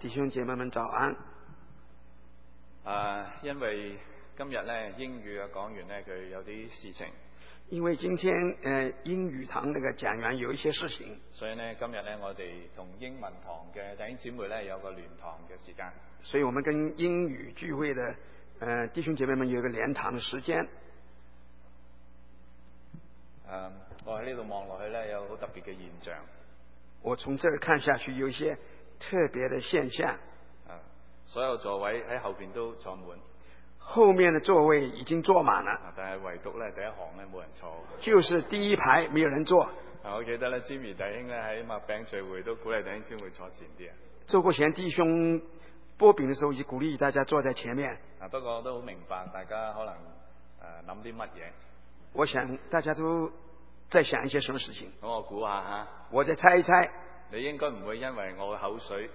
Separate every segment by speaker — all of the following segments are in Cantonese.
Speaker 1: 弟兄姐妹們早安。
Speaker 2: 因為今日咧英語嘅講員咧佢有啲事情，
Speaker 1: 因為今天英語堂那個講員有一些事情，
Speaker 2: 所以呢今日咧我哋同英文堂嘅弟兄姊妹咧有個聯堂嘅時間，
Speaker 1: 所以我們跟英語聚會的弟兄姐妹們有一個聯堂的時間。
Speaker 2: 我喺呢度望落去咧有好特別嘅現象。
Speaker 1: 我從這兒看下去有一些特別的現象。
Speaker 2: 所有座位喺後邊都坐滿，
Speaker 1: 後面的座位已經坐滿了，
Speaker 2: 但係唯獨咧第一行咧冇人坐。
Speaker 1: 就是第一排沒有人坐。
Speaker 2: 我記得咧 Jimmy 弟兄咧喺麥餅聚會都鼓勵弟兄姊妹坐前啲啊。
Speaker 1: 周國賢弟兄擘餅的時候就鼓勵大家坐在前面。
Speaker 2: 不過我都好明白大家可能諗啲乜嘢。
Speaker 1: 我想大家都在想一些什麼事情。
Speaker 2: 咁我估下吓，
Speaker 1: 我再猜一猜。
Speaker 2: 你應該唔會因為我嘅口水，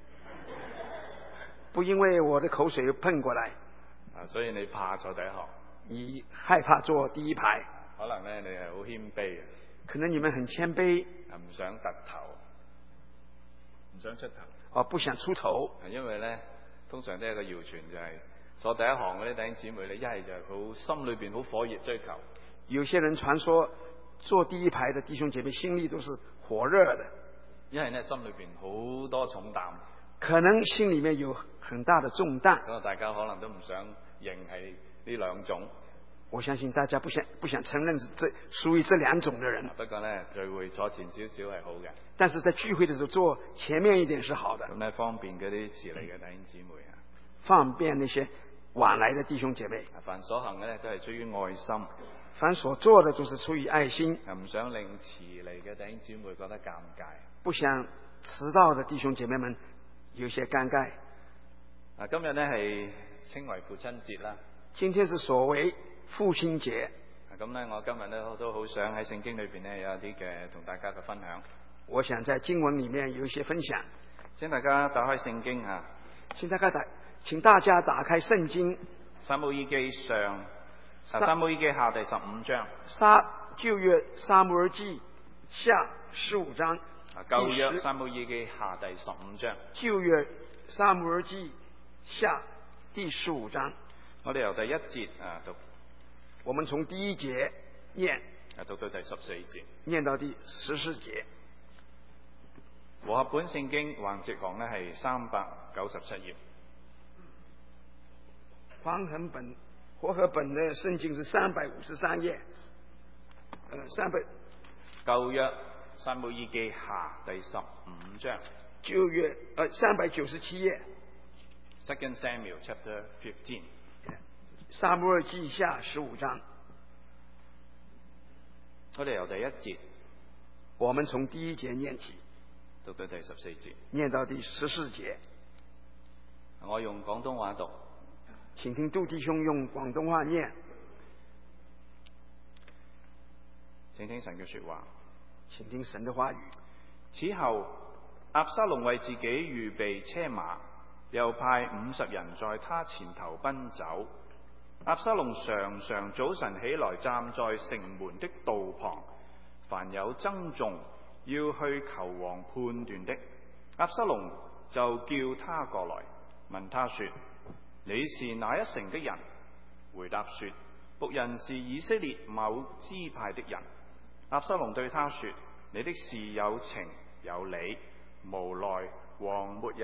Speaker 1: 不因為我的口水噴過來，
Speaker 2: 所以你怕坐第一行，
Speaker 1: 你害怕坐第一排。
Speaker 2: 可能咧你係好謙卑嘅，
Speaker 1: 可能你們很謙卑，
Speaker 2: 唔想突頭，唔想出頭，
Speaker 1: 不想出頭。
Speaker 2: 因為咧通常都有個謠傳就係坐第一行嗰啲弟兄姊妹咧，一係就係好心裏邊好火熱追求。
Speaker 1: 有些人傳說坐第一排的弟兄姐妹心裏都是火熱的，
Speaker 2: 一係呢心裏邊好多重擔，
Speaker 1: 可能心裏面有很大的重擔。
Speaker 2: 咁大家可能都唔想認係呢兩種。
Speaker 1: 我相信大家不想承認屬於這兩種的人。
Speaker 2: 不過呢聚會坐前少少係好嘅，
Speaker 1: 但是在聚會的時候坐前面一點是好的。
Speaker 2: 咁呢方便嗰啲遲嚟嘅弟兄姊妹啊，
Speaker 1: 方便那些晚來的弟兄姐妹。
Speaker 2: 凡所行嘅呢都係出於愛心。
Speaker 1: 凡所做的都是出於愛心，
Speaker 2: 唔想令遲嚟嘅弟兄姊妹覺得尷尬，
Speaker 1: 不想遲到的弟兄姐妹們有些尷尬。
Speaker 2: 今日呢係稱為父親節啦。
Speaker 1: 今天是所謂父親節。
Speaker 2: 咁呢我今日呢都好想喺聖經裏邊呢有一啲嘅同大家嘅分享。
Speaker 1: 我想在經文裏面有一些分享。
Speaker 2: 請大家打開聖經啊！
Speaker 1: 請大家打開聖經。
Speaker 2: 撒母耳記上。撒母耳記下第15章。
Speaker 1: 舊約撒母耳記下15章。
Speaker 2: 舊約撒母耳記下第15章。
Speaker 1: 舊約撒母耳記下第15章。
Speaker 2: 我哋由第一節讀。
Speaker 1: 我們從第一節念。
Speaker 2: 讀到第14節。
Speaker 1: 念到第14節。
Speaker 2: 和合本聖經橫直行呢係397頁。
Speaker 1: 和合本的聖經是353頁。
Speaker 2: 舊約撒母耳記下第15章。
Speaker 1: 舊約397頁。
Speaker 2: Second Samuel chapter 15。
Speaker 1: 撒母耳記下15章。
Speaker 2: 我哋由第一節，
Speaker 1: 我們從第一節念起，
Speaker 2: 讀到第14節，
Speaker 1: 念到第14節。
Speaker 2: 我用廣東話讀，
Speaker 1: 請聽杜弟兄用廣東話念。
Speaker 2: 請聽神嘅說話，
Speaker 1: 請聽神的話語。
Speaker 2: 此後，押沙龍為自己預備車馬，又派50人在他前頭奔走。押沙龍常常早晨起來，站在城門的道旁，凡有爭訟要去求王判斷的，押沙龍就叫他過來，問他說：你是哪一城的人？回答說：僕人是以色列某支派的人。押沙龍對他說：你的事有情有理，無奈王沒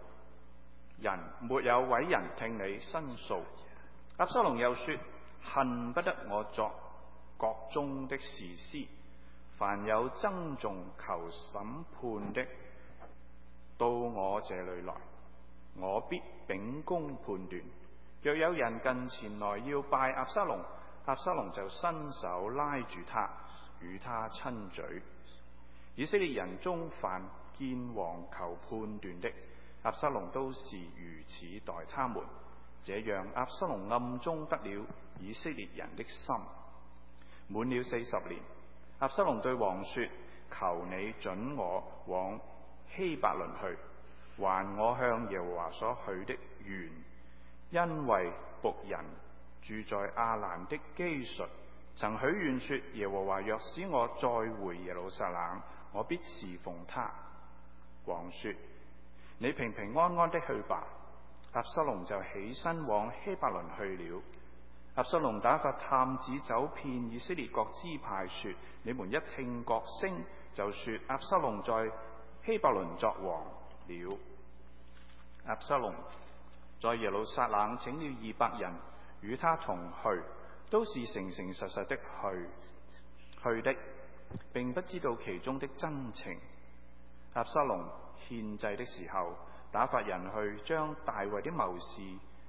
Speaker 2: 有委人聽你申訴。押沙龍又說：恨不得我作國中的士師，凡有爭訟求審判的，到我這裏來，我必秉公判斷。若有人近前來要拜押沙龍，押沙龍就伸手拉住他，與他親嘴。以色列人中凡見王求判斷的，押沙龍都是如此待他們。這樣押沙龍暗中得了以色列人的心。滿了40年，押沙龍對王說：求你准我往希伯倫去，還我向耶和華所許的願，因為僕人住在亞蘭的基述，曾許願說：耶和華若使我再回耶路撒冷，我必侍奉他。王說： 你平平安安的去吧。押沙龍就起身往希伯倫去了。押沙龍打發探子走遍以色列各支派，說：你們一聽角聲，就說押沙龍在希伯倫作王了。押沙龍在耶路撒冷請了200人與他同去，都是誠誠實實的去的，並不知道其中的真情。押沙龍獻祭的時候，打發人去將大衛的謀士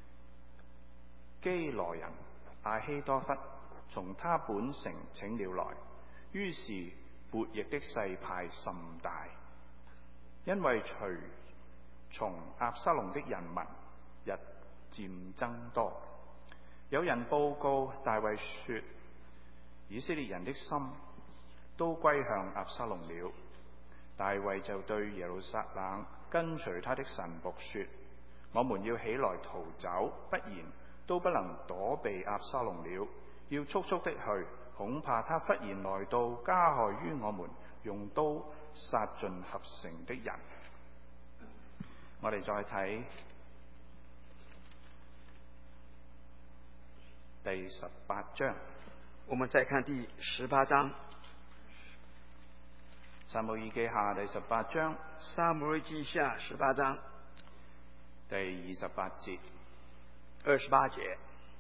Speaker 2: 基羅人亞希多弗從他本城請了來，於是悖逆的勢派甚大，因為隨從押沙龍的人民日漸增多。有人報告大衛說，以色列人的心都歸向押沙龍了。大衛就對耶路撒冷跟隨他的臣僕說：我們要起來逃走，不然都不能躲避押沙龍了。要速速的去，恐怕他忽然來到，加害於我們，用刀殺盡合城的人。我哋再睇第18章。
Speaker 1: 我們再看第18章。
Speaker 2: 撒母耳記下第18章。
Speaker 1: 撒母耳記下18章
Speaker 2: 第28節。
Speaker 1: 28節。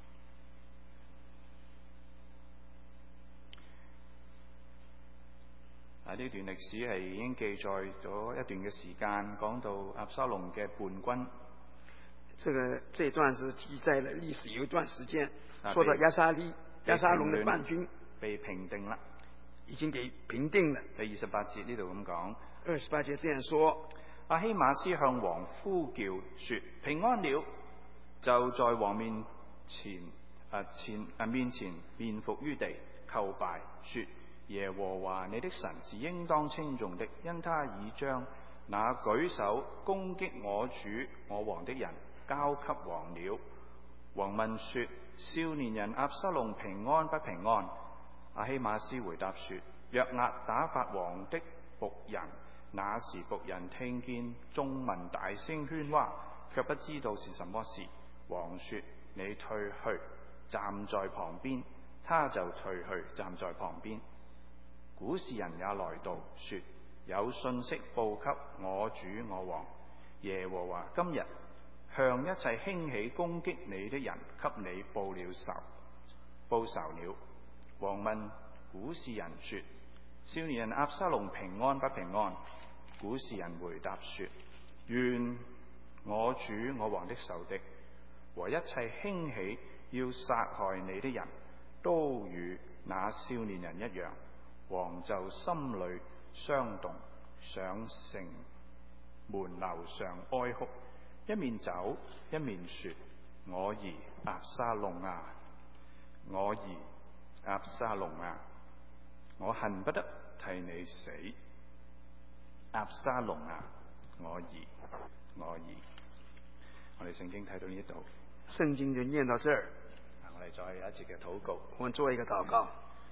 Speaker 2: 呢段歷史係已經記載咗一段嘅時間，講到押沙龍嘅叛軍。
Speaker 1: 這段是記載了歷史有一段時間，說到押沙龍的叛軍
Speaker 2: 被平定啦，
Speaker 1: 已經給平定了。
Speaker 2: 第28節呢度咁講。
Speaker 1: 28節這樣說：
Speaker 2: 亞希瑪斯向王呼叫說：平安了，就在王面前面伏於地叩拜，說：耶和華你的神是應當稱頌的，因他已將那舉手攻擊我主我王的人交給王了。王問說：少年人押沙龍平安不平安？亞希瑪斯回答說：約押打發王的僕人。那時僕人聽見眾民大聲喧嘩，卻不知道是什麼事。王說：你退去，站在旁邊。他就退去，站在旁邊。古時人也來到，說：有信息報給我主我王，耶和華今日向一切興起攻擊你的人，給你報仇了。王問古時人說：少年人押沙龍平安不平安？古時人回答說：願我主我王的仇敵和一切興起要殺害你的人都與那少年人一樣。王就心裏傷動，上城門樓上哀哭，一面走一面說：我兒押沙龍啊，我兒押沙龍啊，我恨不得替你死。押沙龍啊，我兒，我兒。我哋聖經睇到呢度，
Speaker 1: 聖經就念到這兒。
Speaker 2: 我哋再有一次嘅禱告。
Speaker 1: 我們做一個禱告。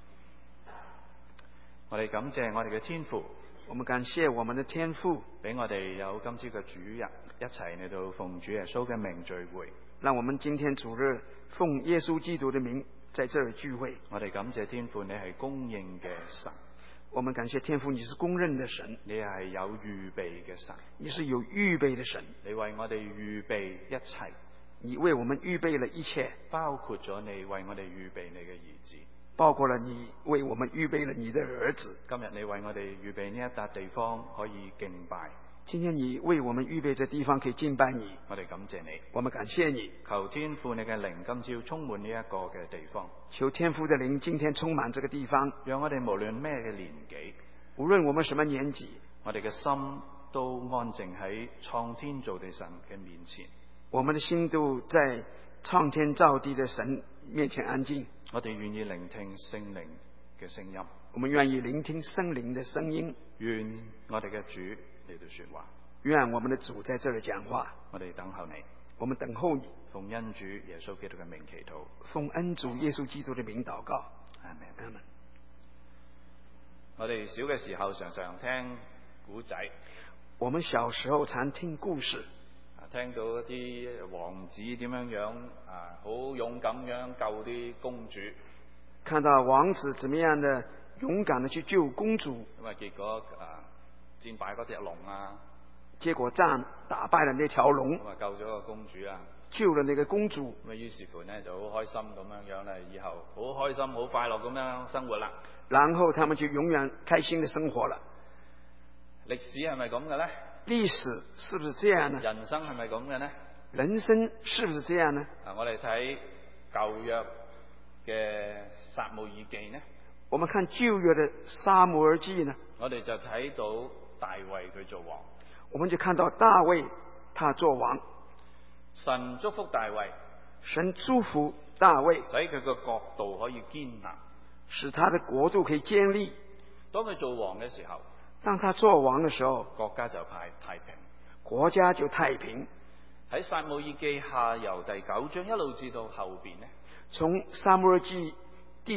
Speaker 2: 我哋感謝我哋嘅天父。
Speaker 1: 我們感謝我們的天父，
Speaker 2: 俾我哋有今朝嘅主日一齊嚟到奉主耶穌嘅名聚會。
Speaker 1: 讓我們今天主日奉耶穌基督的名在這兒聚會。
Speaker 2: 我哋感謝天父，你係公認嘅神。
Speaker 1: 我們感謝天父，你是公認的神，
Speaker 2: 你係有預備嘅神，
Speaker 1: 你是有預備的神，
Speaker 2: 你為我哋預備一切，
Speaker 1: 你為我們預備了一切，
Speaker 2: 包括咗你為我哋預備你嘅兒子，
Speaker 1: 包括了你為我們預備了你的兒子。
Speaker 2: 今日你為我哋預備呢一笪地方可以敬拜，
Speaker 1: 今天你為我們預備這地方可以敬拜你，
Speaker 2: 我哋感謝你，
Speaker 1: 我們感謝你。
Speaker 2: 求天父你嘅靈今朝充滿呢一個嘅地方，
Speaker 1: 求天父的靈今天充滿這個地方，
Speaker 2: 讓我哋無論咩嘅年紀，
Speaker 1: 無論我們什麼年紀，
Speaker 2: 我哋嘅心都安靜喺創天造地神嘅面前，
Speaker 1: 我們的心都在創天造地的神面前安靜。
Speaker 2: 我哋願意聆聽聖靈嘅聲音，
Speaker 1: 我們願意聆聽聖靈的聲音。
Speaker 2: 願我哋嘅主嚟到說話，
Speaker 1: 願我們的主在這裏講話。
Speaker 2: 我哋等候你，
Speaker 1: 我們等候你。
Speaker 2: 奉恩主耶穌基督嘅名祈禱，
Speaker 1: 奉恩主耶穌基督的名禱告。
Speaker 2: 阿們。
Speaker 1: 阿們。
Speaker 2: 我哋小嘅時候常常聽古仔，
Speaker 1: 我們小時候常聽故事，
Speaker 2: 聽到一啲王子點樣好勇敢樣救啲公主，
Speaker 1: 看到王子怎麼樣的勇敢的去救公主，
Speaker 2: 咁啊結果戰敗嗰隻龍
Speaker 1: 結果打敗了那條龍，
Speaker 2: 咁啊救咗個公主
Speaker 1: 救了那個公主，
Speaker 2: 咁啊於是乎呢就好開心咁樣咧，以後好開心好快樂咁樣生活啦。
Speaker 1: 然後他們就永遠開心的生活了。
Speaker 2: 歷史係咪咁嘅呢？
Speaker 1: 歷史是不是這樣呢？
Speaker 2: 人生係咪咁嘅呢？
Speaker 1: 人生是不是這樣呢？
Speaker 2: 我哋睇舊約嘅撒母耳記呢，
Speaker 1: 我們看舊約的撒母耳記呢，
Speaker 2: 我哋就睇到大衛佢做王，
Speaker 1: 我們就看到大衛他做王，
Speaker 2: 神祝福大衛，
Speaker 1: 神祝福大衛，
Speaker 2: 使佢個國度可以堅立，
Speaker 1: 使他的國度可以建立。
Speaker 2: 當佢做王嘅時候，
Speaker 1: 當他做王的時候，
Speaker 2: 國家就太平，
Speaker 1: 國家就太平。
Speaker 2: 喺撒母耳記下由第9章一路至到後邊呢，
Speaker 1: 從撒母耳記第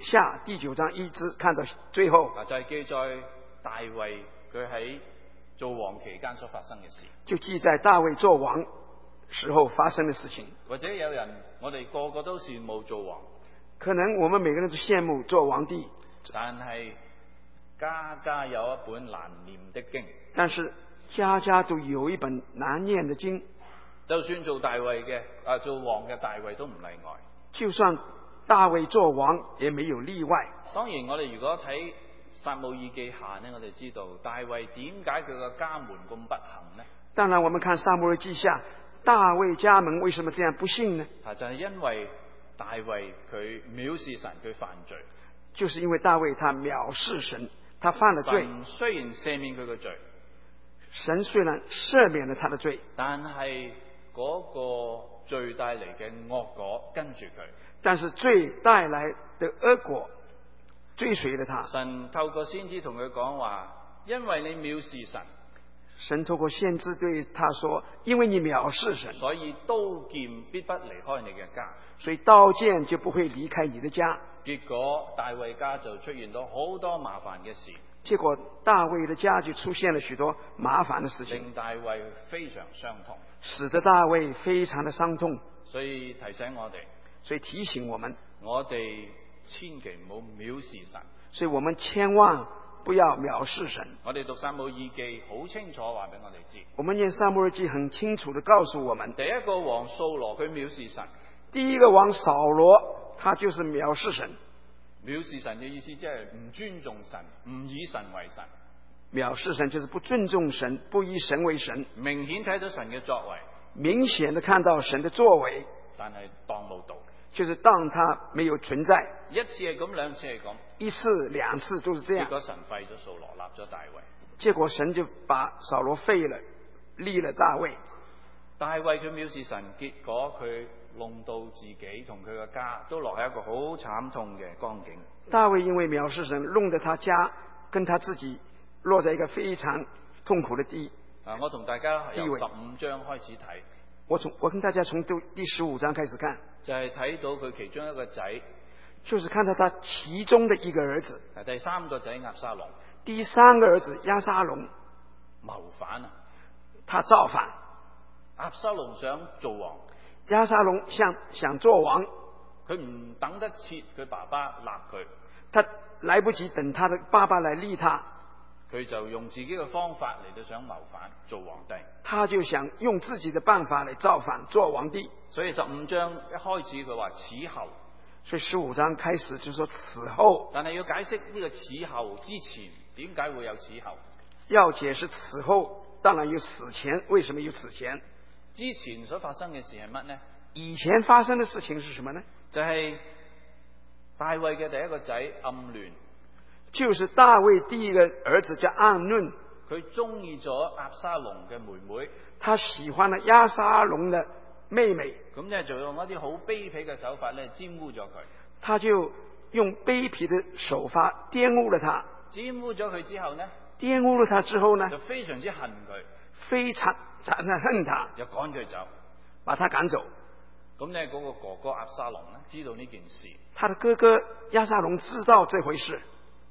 Speaker 1: 9章一直看到最後，
Speaker 2: 就係記載大衛佢喺做王期間所發生嘅事，
Speaker 1: 就記載大衛做王時候發生的事情。
Speaker 2: 或者有人我哋個個都羨慕做王，
Speaker 1: 可能我們每個人都羨慕做皇帝，
Speaker 2: 但係家家有一本難念的經，
Speaker 1: 但是家家都有一本難念的經。
Speaker 2: 就算做大衛嘅做王嘅大衛都唔例外，
Speaker 1: 就算大衛做王也沒有例外。
Speaker 2: 當然我哋如果睇撒母耳記下呢，我哋知道大衛點解佢個家門咁不幸呢？
Speaker 1: 當然我們看撒母耳記下，大衛家門為什麼這樣不幸呢？
Speaker 2: 就係因為大衛佢藐視神，佢犯罪，
Speaker 1: 就是因為大衛他藐視神，他犯了罪。
Speaker 2: 神雖然赦免佢個罪，
Speaker 1: 神雖然赦免了他的罪，
Speaker 2: 但係嗰個罪帶嚟嘅惡果跟住佢，
Speaker 1: 但是罪帶來的惡果追隨了他。
Speaker 2: 神透過先知同佢講話，因為你藐視神，
Speaker 1: 神透過先知對他說，因為你藐視神，
Speaker 2: 所以刀劍必不離開你嘅家，
Speaker 1: 所以刀劍就不會離開你的家。
Speaker 2: 結果大衛家就出現咗好多麻煩嘅事，
Speaker 1: 結果大衛的家就出現了許多麻煩的事情，
Speaker 2: 令大衛非常傷痛，
Speaker 1: 使得大衛非常的傷痛。
Speaker 2: 所以提醒我哋，
Speaker 1: 所以提醒我們，
Speaker 2: 我哋千祈唔好藐視神，
Speaker 1: 所以我們千萬不要藐視神。
Speaker 2: 我哋讀撒母耳記好清楚話俾我哋知，
Speaker 1: 我們念撒母耳記很清楚地告訴我們，
Speaker 2: 第一個王掃羅佢藐視神，
Speaker 1: 第一個王掃羅他就是藐視神。
Speaker 2: 藐視神嘅意思即係唔尊重神，唔以神為神。
Speaker 1: 藐視神就是不尊重神，不以神為神。
Speaker 2: 明顯睇到神嘅作為，
Speaker 1: 明顯地看到神的作為，
Speaker 2: 但係當冇道，
Speaker 1: 就是當他沒有存在。
Speaker 2: 一次係咁，兩次係咁，
Speaker 1: 一次兩次都是這樣。
Speaker 2: 結果神廢咗掃羅，立咗大衛。
Speaker 1: 結果神就把掃羅廢了，立了大衛。
Speaker 2: 大衛佢藐視神，結果佢弄到自己同佢嘅家都落喺一個好慘痛嘅光景。
Speaker 1: 大衛因為藐視神，弄得他家跟他自己落在一個非常痛苦的地。
Speaker 2: 我同大家由15章開始睇，
Speaker 1: 我跟大家從第15章開始看，
Speaker 2: 就係睇到佢其中一個仔，
Speaker 1: 就是看到他其中的一個兒子，
Speaker 2: 第三個仔押沙龍，
Speaker 1: 第三個兒子押沙龍
Speaker 2: 謀反啊，
Speaker 1: 他造反。
Speaker 2: 押沙龍想做王，
Speaker 1: 押沙龍想做王，
Speaker 2: 佢唔等得切佢爸爸立佢，
Speaker 1: 他來不及等他的爸爸來立他，
Speaker 2: 佢就用自己嘅方法嚟到想謀反做皇帝，
Speaker 1: 他就想用自己的辦法嚟造反做皇帝。
Speaker 2: 所以15章一開始佢話此後，
Speaker 1: 所以15章開始就說此後，
Speaker 2: 但係要解釋呢個此後之前點解會有此後，
Speaker 1: 要解釋此後當然有此前，為什麼有此前？
Speaker 2: 之前所發生嘅事係乜呢？
Speaker 1: 以前發生的事情是什麼呢？
Speaker 2: 就係大衛嘅第一個仔暗嫩，
Speaker 1: 就是大衛第一個兒子叫暗嫩，
Speaker 2: 佢中意咗押沙龍嘅妹妹，
Speaker 1: 他喜歡了押沙龍的妹妹，
Speaker 2: 咁咧就用一啲好卑鄙嘅手法咧玷污咗佢，
Speaker 1: 他就用卑鄙的手法玷污了他，
Speaker 2: 玷污咗佢之後呢，
Speaker 1: 玷污了他之後呢，
Speaker 2: 就非常之恨佢，
Speaker 1: 非常恨他，
Speaker 2: 又趕佢走，
Speaker 1: 把他趕走。
Speaker 2: 咁咧嗰個哥哥押沙龍咧知道呢件事，
Speaker 1: 他的哥哥押沙龍知道這回事，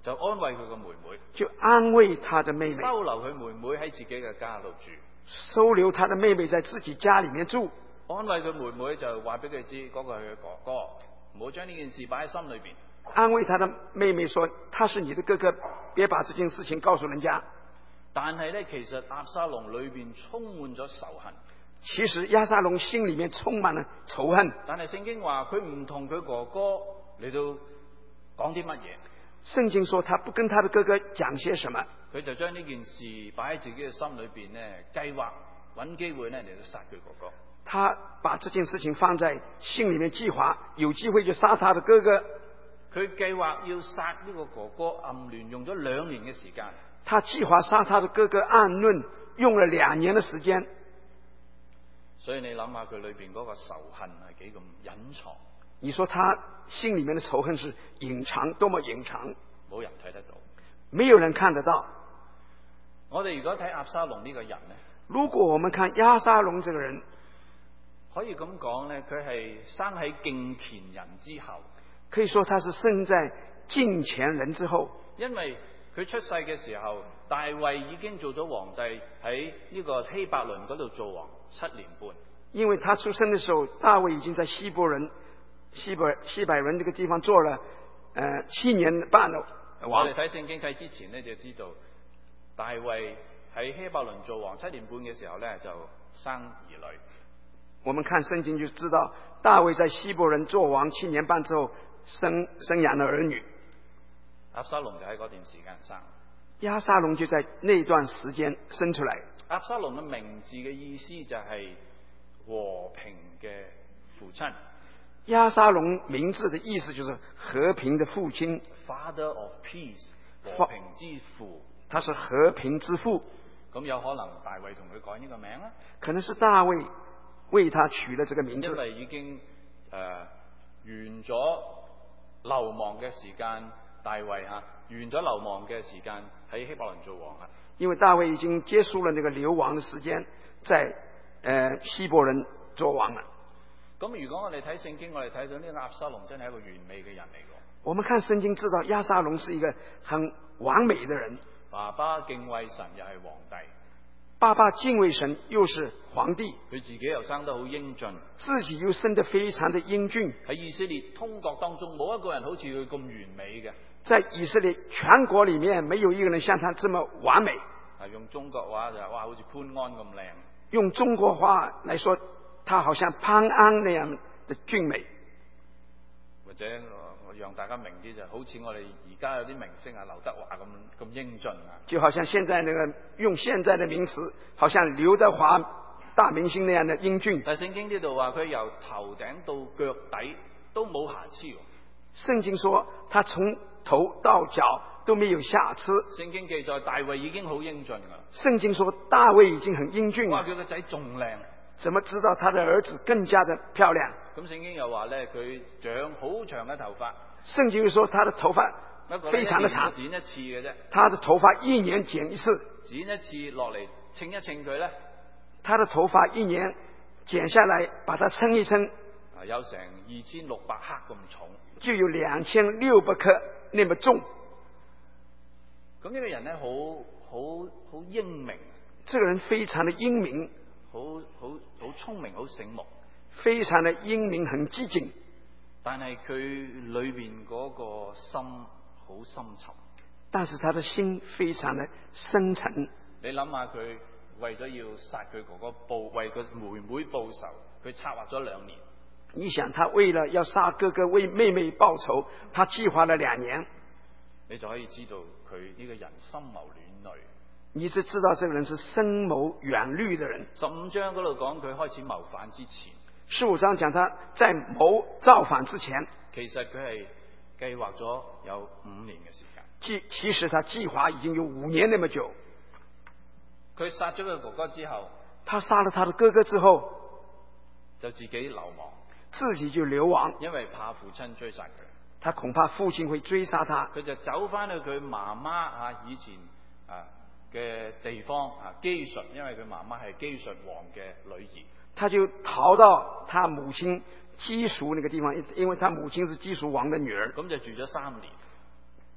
Speaker 2: 就安慰佢個妹妹，
Speaker 1: 就安慰他的妹妹，
Speaker 2: 收留佢妹妹喺自己嘅家度住，
Speaker 1: 收留他的妹妹在自己家裏面住。
Speaker 2: 安慰佢妹妹就話俾佢知嗰個係佢哥哥，唔好將呢件事擺喺心裏邊。
Speaker 1: 安慰他的妹妹說他是你的哥哥，別把這件事情告訴人家。
Speaker 2: 但係咧，其實押沙龍裏邊充滿咗仇恨。
Speaker 1: 其實押沙龍心裏面充滿了仇恨。
Speaker 2: 但係聖經話佢唔同佢哥哥嚟到講啲乜嘢。
Speaker 1: 聖經說他不跟他的哥哥講些什麼，
Speaker 2: 佢就將呢件事擺喺自己嘅心裏邊咧，計劃揾機會咧嚟到殺佢哥哥。
Speaker 1: 他把這件事情放在心裏面計劃，有機會就殺他的哥哥。
Speaker 2: 佢計劃要殺呢個哥哥暗亂，用咗2年嘅時間。
Speaker 1: 他計劃殺他的哥哥暗論，用了2年的時間。
Speaker 2: 所以你諗下佢裏邊嗰個仇恨係幾咁隱藏。
Speaker 1: 你說他心裏面的仇恨是隱藏，多麼隱藏，
Speaker 2: 冇人睇得到，
Speaker 1: 沒有人看得到。
Speaker 2: 我哋如果睇押沙龍呢個人呢，
Speaker 1: 如果我們看押沙龍這個人，
Speaker 2: 可以咁講呢，佢係生喺敬虔人之後。
Speaker 1: 可以說他是生在敬虔人之後，
Speaker 2: 因為佢出世嘅時候，大衛已經做咗皇帝，喺呢個希伯倫嗰度做王7年半。
Speaker 1: 因為他出生的時候，大衛已經在希伯倫這個地方做了7年半的王。
Speaker 2: 我哋睇聖經睇之前呢，就知道大衛喺希伯倫做王7年半嘅時候呢，就生兒女。
Speaker 1: 我們看聖經就知道，大衛在希伯倫做王7年半之後生養了兒女。
Speaker 2: 押沙龍就喺嗰段時間生。
Speaker 1: 押沙龍就在那段時間生出來。
Speaker 2: 押沙龍嘅名字嘅意思就係和平嘅父親。
Speaker 1: 押沙龍名字的意思就是和平的父親
Speaker 2: ，Father of Peace， 和平之父。
Speaker 1: 他是和平之父。
Speaker 2: 咁有可能大衛同佢改呢個名啦。
Speaker 1: 可能是大衛為他取了這個名字。
Speaker 2: 因為已經完咗流亡嘅時間，大衛完咗流亡嘅時間喺希伯倫做王。
Speaker 1: 因為大衛已經結束了那個流亡的時間，在希伯倫做王了。
Speaker 2: 咁如果我哋睇聖經，我哋睇到呢個押沙龍真係一個完美嘅人嚟嘅。
Speaker 1: 我們看聖經知道押沙龍是一個很完美的人。
Speaker 2: 爸爸敬畏神又係皇帝，
Speaker 1: 爸爸敬畏神又是皇帝，
Speaker 2: 佢自己又生得好英俊，
Speaker 1: 自己又生得非常的英俊。
Speaker 2: 喺以色列通國當中冇一個人好似佢咁完美嘅。
Speaker 1: 在以色列全國裏面沒有一個人像他這麼完美。
Speaker 2: 用中國話就哇，好似潘安咁靚。
Speaker 1: 用中國話來說，他好像潘安那樣的俊美。
Speaker 2: 或者我讓大家明啲，就好似我哋而家有啲明星劉德華咁英俊啊。就
Speaker 1: 好像現在那個用現在的名詞，好像劉德華大明星那樣的英俊。
Speaker 2: 但聖經呢度話佢由頭頂到腳底都冇瑕疵。
Speaker 1: 聖經說他從頭到腳都沒有瑕疵。
Speaker 2: 聖經記載大衛已經好英俊啦。
Speaker 1: 聖經說大衛已經很英俊了。
Speaker 2: 哇，佢個仔仲靚。
Speaker 1: 怎麼知道他的兒子更加的漂亮？
Speaker 2: 咁聖經又話咧，佢長好長嘅頭髮。
Speaker 1: 聖經又說他的頭髮非常的長，
Speaker 2: 剪一次嘅啫。
Speaker 1: 他的頭髮1年剪一次。
Speaker 2: 剪一次落嚟稱一稱佢咧，
Speaker 1: 他的頭髮1年剪下來，把它稱一稱，
Speaker 2: 有成2600克咁重，
Speaker 1: 就有2600克那麼重。
Speaker 2: 咁呢個人咧，好英明。
Speaker 1: 這個人非常的英明，
Speaker 2: 好聰明，好醒目，
Speaker 1: 非常的英明，很機警。
Speaker 2: 但係佢裏邊嗰個心好深沉。
Speaker 1: 但是他的心非常的深沉。
Speaker 2: 你諗下，佢為咗要殺佢哥哥為佢妹妹報仇，佢策劃咗2年。
Speaker 1: 你想，他為了要殺哥哥為妹妹報仇，他計劃了2年。
Speaker 2: 你就可以知道佢呢個人深謀遠慮。
Speaker 1: 你就知道這個人是深謀遠慮的人。
Speaker 2: 15章嗰度講佢開始謀反之前
Speaker 1: ，15章講他在謀造反之前，
Speaker 2: 其實佢係計劃咗有5年嘅時間。
Speaker 1: 其實他計劃已經有5年那麼久。
Speaker 2: 佢殺咗佢哥哥之後，
Speaker 1: 他殺了他的哥哥之後，
Speaker 2: 就自己流亡，
Speaker 1: 自己就流亡，
Speaker 2: 因為怕父親追殺佢。
Speaker 1: 他恐怕父親會追殺他，
Speaker 2: 佢就走翻去佢媽媽以前嘅地方基述，因為佢媽媽係基述王嘅女兒。
Speaker 1: 他就逃到他母親基述那個地方，因為他母親是基述王的女兒。
Speaker 2: 咁就住咗3年。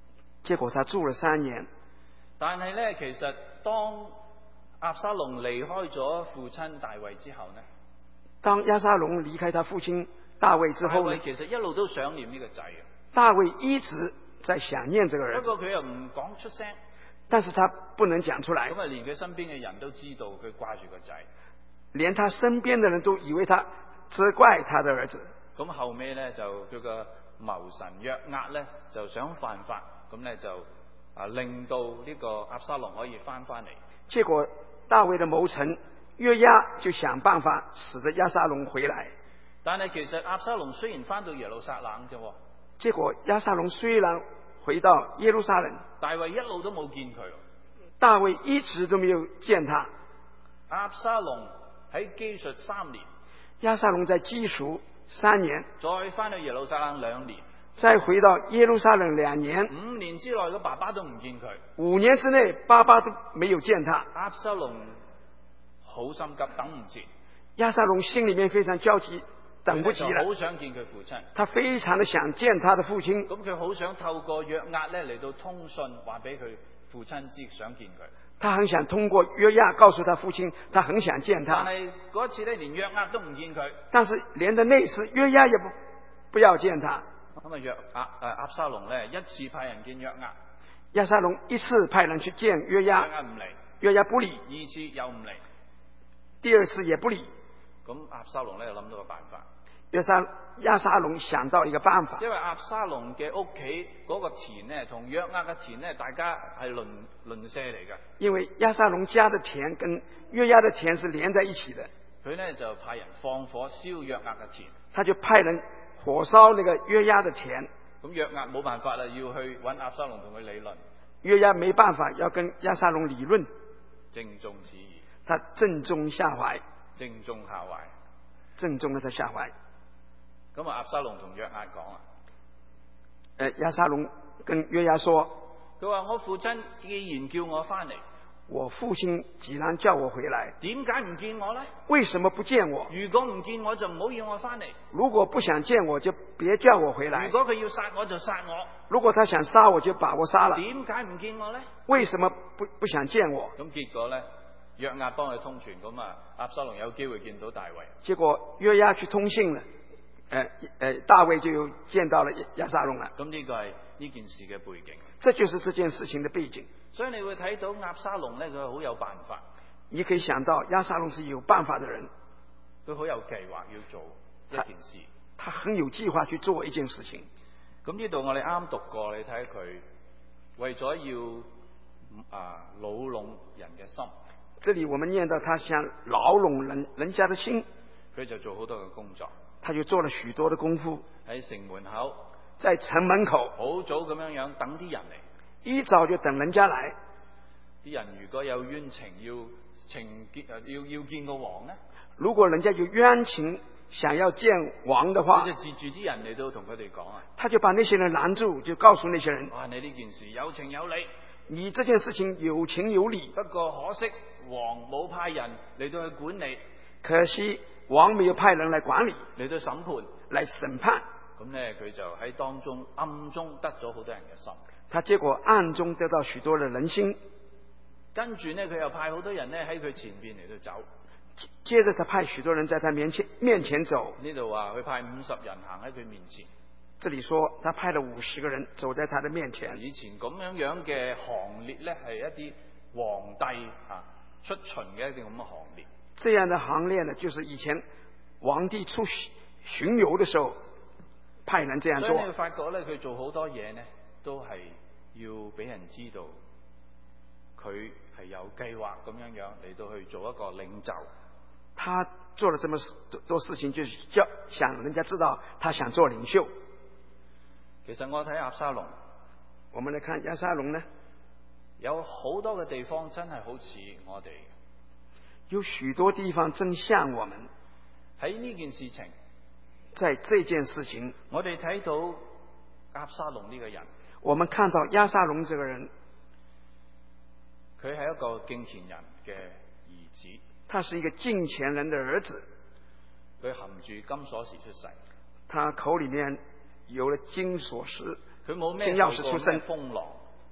Speaker 1: 結果他住了3年。
Speaker 2: 但係咧，其實當押沙龍離開咗父親大衛之後呢，
Speaker 1: 當押沙龍離開他父親大衛之後呢，
Speaker 2: 大衛其實一路都想念呢個仔嘅。
Speaker 1: 大衛一直在想念這個兒
Speaker 2: 不
Speaker 1: 子，
Speaker 2: 過佢又唔講出聲，
Speaker 1: 但是他不能講出來，
Speaker 2: 咁啊連佢身邊嘅人都知道佢掛住個仔。
Speaker 1: 連他身邊的人都以為他責怪他的兒子。
Speaker 2: 咁後尾咧就佢個謀臣約押咧就想犯法，咁咧就令到呢個押沙龍可以翻嚟。
Speaker 1: 結果大衛的謀臣約押就想辦法使得押沙龍回來。
Speaker 2: 但係其實押沙龍雖然翻到耶路撒冷啫，
Speaker 1: 結果押沙龍雖然回到耶路撒冷，
Speaker 2: 大衛一路都冇見佢。
Speaker 1: 大衛一直都沒有見他。
Speaker 2: 押沙龍喺基述3年，
Speaker 1: 押沙龍在基述3年，
Speaker 2: 再翻去耶路撒冷2年，
Speaker 1: 再回到耶路撒冷2年
Speaker 2: 5年之內個爸爸都唔見佢。
Speaker 1: 5年之內爸爸都沒有見他。
Speaker 2: 押沙龍好心急，等唔切。
Speaker 1: 押沙龍心裏面非常焦急，等不及了，
Speaker 2: 好想見佢父親。
Speaker 1: 他非常的想見他的父親。
Speaker 2: 咁佢好想透過約押咧嚟到通訊，話俾佢父親知想見佢。
Speaker 1: 他很想通過約押告訴他父親，他很想見他。
Speaker 2: 但係嗰次咧，連約押都唔見佢。
Speaker 1: 但是連着那次約押也不要見他。
Speaker 2: 咁押沙龍咧一次派人見約押，
Speaker 1: 押沙龍一次派人去見約押，
Speaker 2: 約押唔嚟，
Speaker 1: 約押不理，
Speaker 2: 2次又唔嚟，
Speaker 1: 第2次也不理。
Speaker 2: 咁押沙龍咧就諗到個辦法。
Speaker 1: 押沙龍想到一個辦法，
Speaker 2: 因為押沙龍嘅屋企嗰個田咧，同約押嘅田咧，大家係鄰舍嚟嘅。
Speaker 1: 因為押沙龍家的田跟約押的田是連在一起的。
Speaker 2: 佢咧就派人放火燒約押嘅田，
Speaker 1: 他就派人火燒那個約押的田。
Speaker 2: 咁約押冇辦法啦，要去揾押沙龍同佢理論。
Speaker 1: 約押沒辦法，要跟押沙龍理論。
Speaker 2: 正中此意，
Speaker 1: 他正中下懷，
Speaker 2: 正中下懷，
Speaker 1: 正中了他下懷。
Speaker 2: 咁押沙龍同約押講啊，
Speaker 1: 押沙龍跟約押說，
Speaker 2: 佢話我父親既然叫我翻嚟，
Speaker 1: 我父親既然叫我回來，
Speaker 2: 點解唔見我呢？
Speaker 1: 為什麼不見我？
Speaker 2: 如果唔見我就唔好要我翻嚟。
Speaker 1: 如果不想見我就別叫我回來。
Speaker 2: 如果佢要殺我就殺我。
Speaker 1: 如果他想殺我就把我殺了。
Speaker 2: 點解唔見我呢？
Speaker 1: 為什麼不想見我？
Speaker 2: 咁結果呢，約押幫佢通傳，咁押沙龍有機會見到大衛。
Speaker 1: 結果約押去通信了，大衛就見到了押沙龍了。
Speaker 2: 咁呢個係呢件事嘅背景。
Speaker 1: 這就是這件事情的背景。
Speaker 2: 所以你會睇到押沙龍呢，佢好有辦法。
Speaker 1: 你可以想到押沙龍是有辦法的人，
Speaker 2: 佢好有計劃要做一件事。
Speaker 1: 他很有計劃去做一件事情。
Speaker 2: 咁呢度我哋啱讀過，你睇佢為咗要老攏人嘅心。
Speaker 1: 這裏我們念到他想牢攏人家的心，
Speaker 2: 佢就做好多嘅工作。
Speaker 1: 他就做了許多的功夫。
Speaker 2: 喺城門口，
Speaker 1: 在城門口
Speaker 2: 好早咁樣等啲人嚟。
Speaker 1: 一早就等人家來。
Speaker 2: 啲人如果有冤情要見個王呢？
Speaker 1: 如果人家有冤情想要見王的話，
Speaker 2: 佢就截住啲人嚟到同佢哋講啊。
Speaker 1: 他就把那些人攔住，就告訴那些人：
Speaker 2: 哇，你呢件事有情有理，
Speaker 1: 你這件事情有情有理。
Speaker 2: 不過可惜王冇派人嚟到去管理，
Speaker 1: 可惜王沒有派人來管理，
Speaker 2: 嚟到審判，
Speaker 1: 來審判。
Speaker 2: 咁呢，佢就喺當中暗中得咗好多人嘅心。
Speaker 1: 他結果暗中得到許多的人心。
Speaker 2: 跟住呢，佢又派好多人呢喺佢前邊嚟到走。
Speaker 1: 接着他派許多人在他面前走。
Speaker 2: 呢度話佢派50人行喺佢面前。
Speaker 1: 這裏說他派了50個人走在他的面前。
Speaker 2: 以前咁樣嘅行列呢，係一啲皇帝出巡嘅一啲咁嘅行列。
Speaker 1: 這樣的行列呢，就是以前皇帝出巡遊的時候派人這樣做。
Speaker 2: 所以你會發覺咧，佢做好多嘢呢，都係要俾人知道佢係有計劃咁樣嚟到去做一個領袖。
Speaker 1: 他做了這麼多事情，就是想人家知道他想做領袖。
Speaker 2: 其實我睇押沙龍，
Speaker 1: 我們來看押沙龍呢，
Speaker 2: 有好多嘅地方真係好似我哋，
Speaker 1: 有許多地方真像我們。
Speaker 2: 喺呢件事情，
Speaker 1: 在這件事情，
Speaker 2: 我哋睇到押沙龍呢個人，
Speaker 1: 我們看到押沙龍這個人，
Speaker 2: 佢係一個敬虔人嘅兒子。
Speaker 1: 他是一個敬虔人的兒子。
Speaker 2: 佢含住金鎖匙出世，
Speaker 1: 他口裏面有了金鎖匙，
Speaker 2: 佢冇咩
Speaker 1: 鑰匙出生，
Speaker 2: 風浪，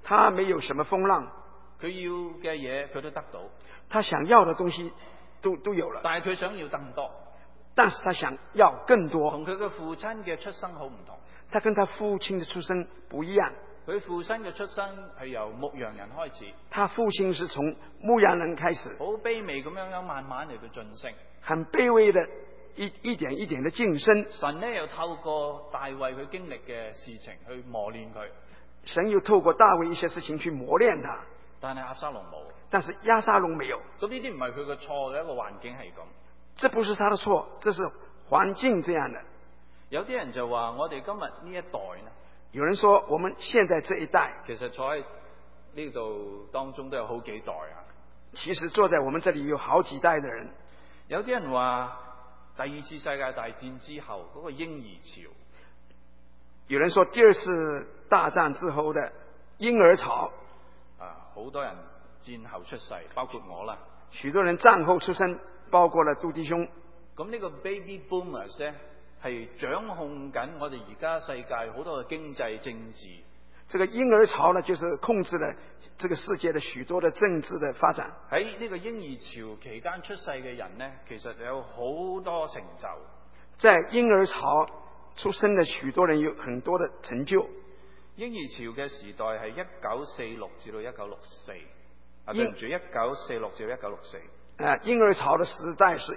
Speaker 1: 他没有什么风浪，
Speaker 2: 佢要嘅嘢佢都得到，
Speaker 1: 他想要的東西都有了，
Speaker 2: 但係佢想要更多，
Speaker 1: 但是他想要更多。
Speaker 2: 同佢嘅父親嘅出生好唔同。
Speaker 1: 他跟他父親的出生不一樣。
Speaker 2: 佢父親嘅出生係由牧羊人開始，
Speaker 1: 他父親是從牧羊人開始，
Speaker 2: 好卑微咁樣慢慢嚟到晉升，
Speaker 1: 很卑微的一點一點的晉升。
Speaker 2: 神呢又透過大衛佢經歷嘅事情去磨練佢，
Speaker 1: 神又透過大衛一些事情去磨練他，
Speaker 2: 但係押沙龍冇。
Speaker 1: 但是押沙龍沒有。
Speaker 2: 咁呢啲唔係佢嘅錯嘅，一個環境係咁。
Speaker 1: 這不是他的錯，這是環境這樣的。
Speaker 2: 有啲人就話我哋今日呢一代呢，
Speaker 1: 有人說我們現在這一代，
Speaker 2: 其實坐喺呢度當中都有好幾代啊。
Speaker 1: 其實坐在我們這裡有好幾代的人。
Speaker 2: 有啲人話第二次世界大戰之後嗰個嬰兒潮，
Speaker 1: 有人說第二次大戰之後的嬰兒潮，
Speaker 2: 好多人戰後出世，包括我啦。
Speaker 1: 許多人戰後出生，包括了杜弟兄。
Speaker 2: 咁呢個 baby boomers 咧，係掌控緊我哋而家世界好多嘅經濟政治。
Speaker 1: 這個嬰兒潮呢，就是控制了這個世界的許多的政治的發展。
Speaker 2: 喺呢個嬰兒潮期間出世嘅人呢，其實有好多成就。
Speaker 1: 在嬰兒潮出生的許多人有很多的成就。
Speaker 2: 嬰兒潮嘅時代係1946至到1964，對唔住，1946至到1964。
Speaker 1: 嬰兒潮的時代是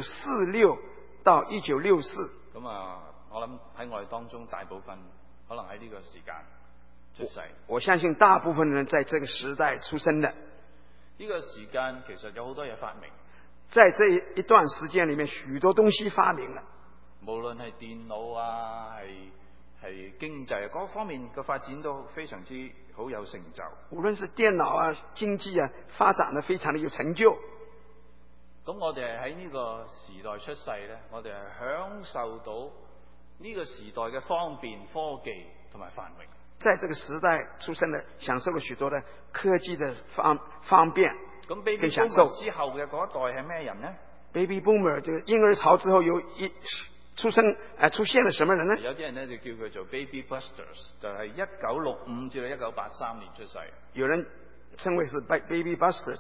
Speaker 1: 1946到1964。
Speaker 2: 咁我諗喺我哋當中大部分可能喺呢個時間出世。
Speaker 1: 我相信大部分人在這個時代出生的。
Speaker 2: 呢個時間其實有好多嘢發明。
Speaker 1: 在這一段時間裏面，許多東西發明了。
Speaker 2: 無論係電腦係經濟各方面嘅發展都非常之好有成就。
Speaker 1: 無論是電腦啊、經濟啊，發展得非常的有成就。
Speaker 2: 咁我哋喺呢個時代出世呢，我哋係享受到呢個時代嘅方便、科技同埋繁榮。
Speaker 1: 在這個時代出生的，享受了許多的科技的方便。
Speaker 2: 咁 Baby Boomer 之後嘅嗰一代係咩人呢？
Speaker 1: Baby Boomer 這個嬰兒潮之後出現了什麼人呢？
Speaker 2: 有啲人呢就叫佢做 Baby Busters， 就係1965至到1983年出世。
Speaker 1: 有人稱為是 Baby Busters，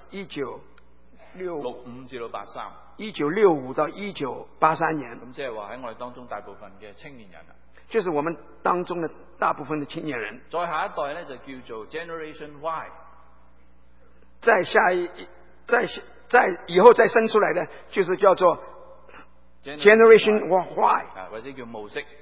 Speaker 2: 1965至到83。
Speaker 1: 1965到1983年。
Speaker 2: 咁即係話喺我哋當中大部分嘅青年人啊，
Speaker 1: 就是我們當中的大部分的青年人。
Speaker 2: 再下一代呢，就叫做 Generation Y。
Speaker 1: 再以後再生出來的，就是叫做 Generation Y，
Speaker 2: 或者叫模式，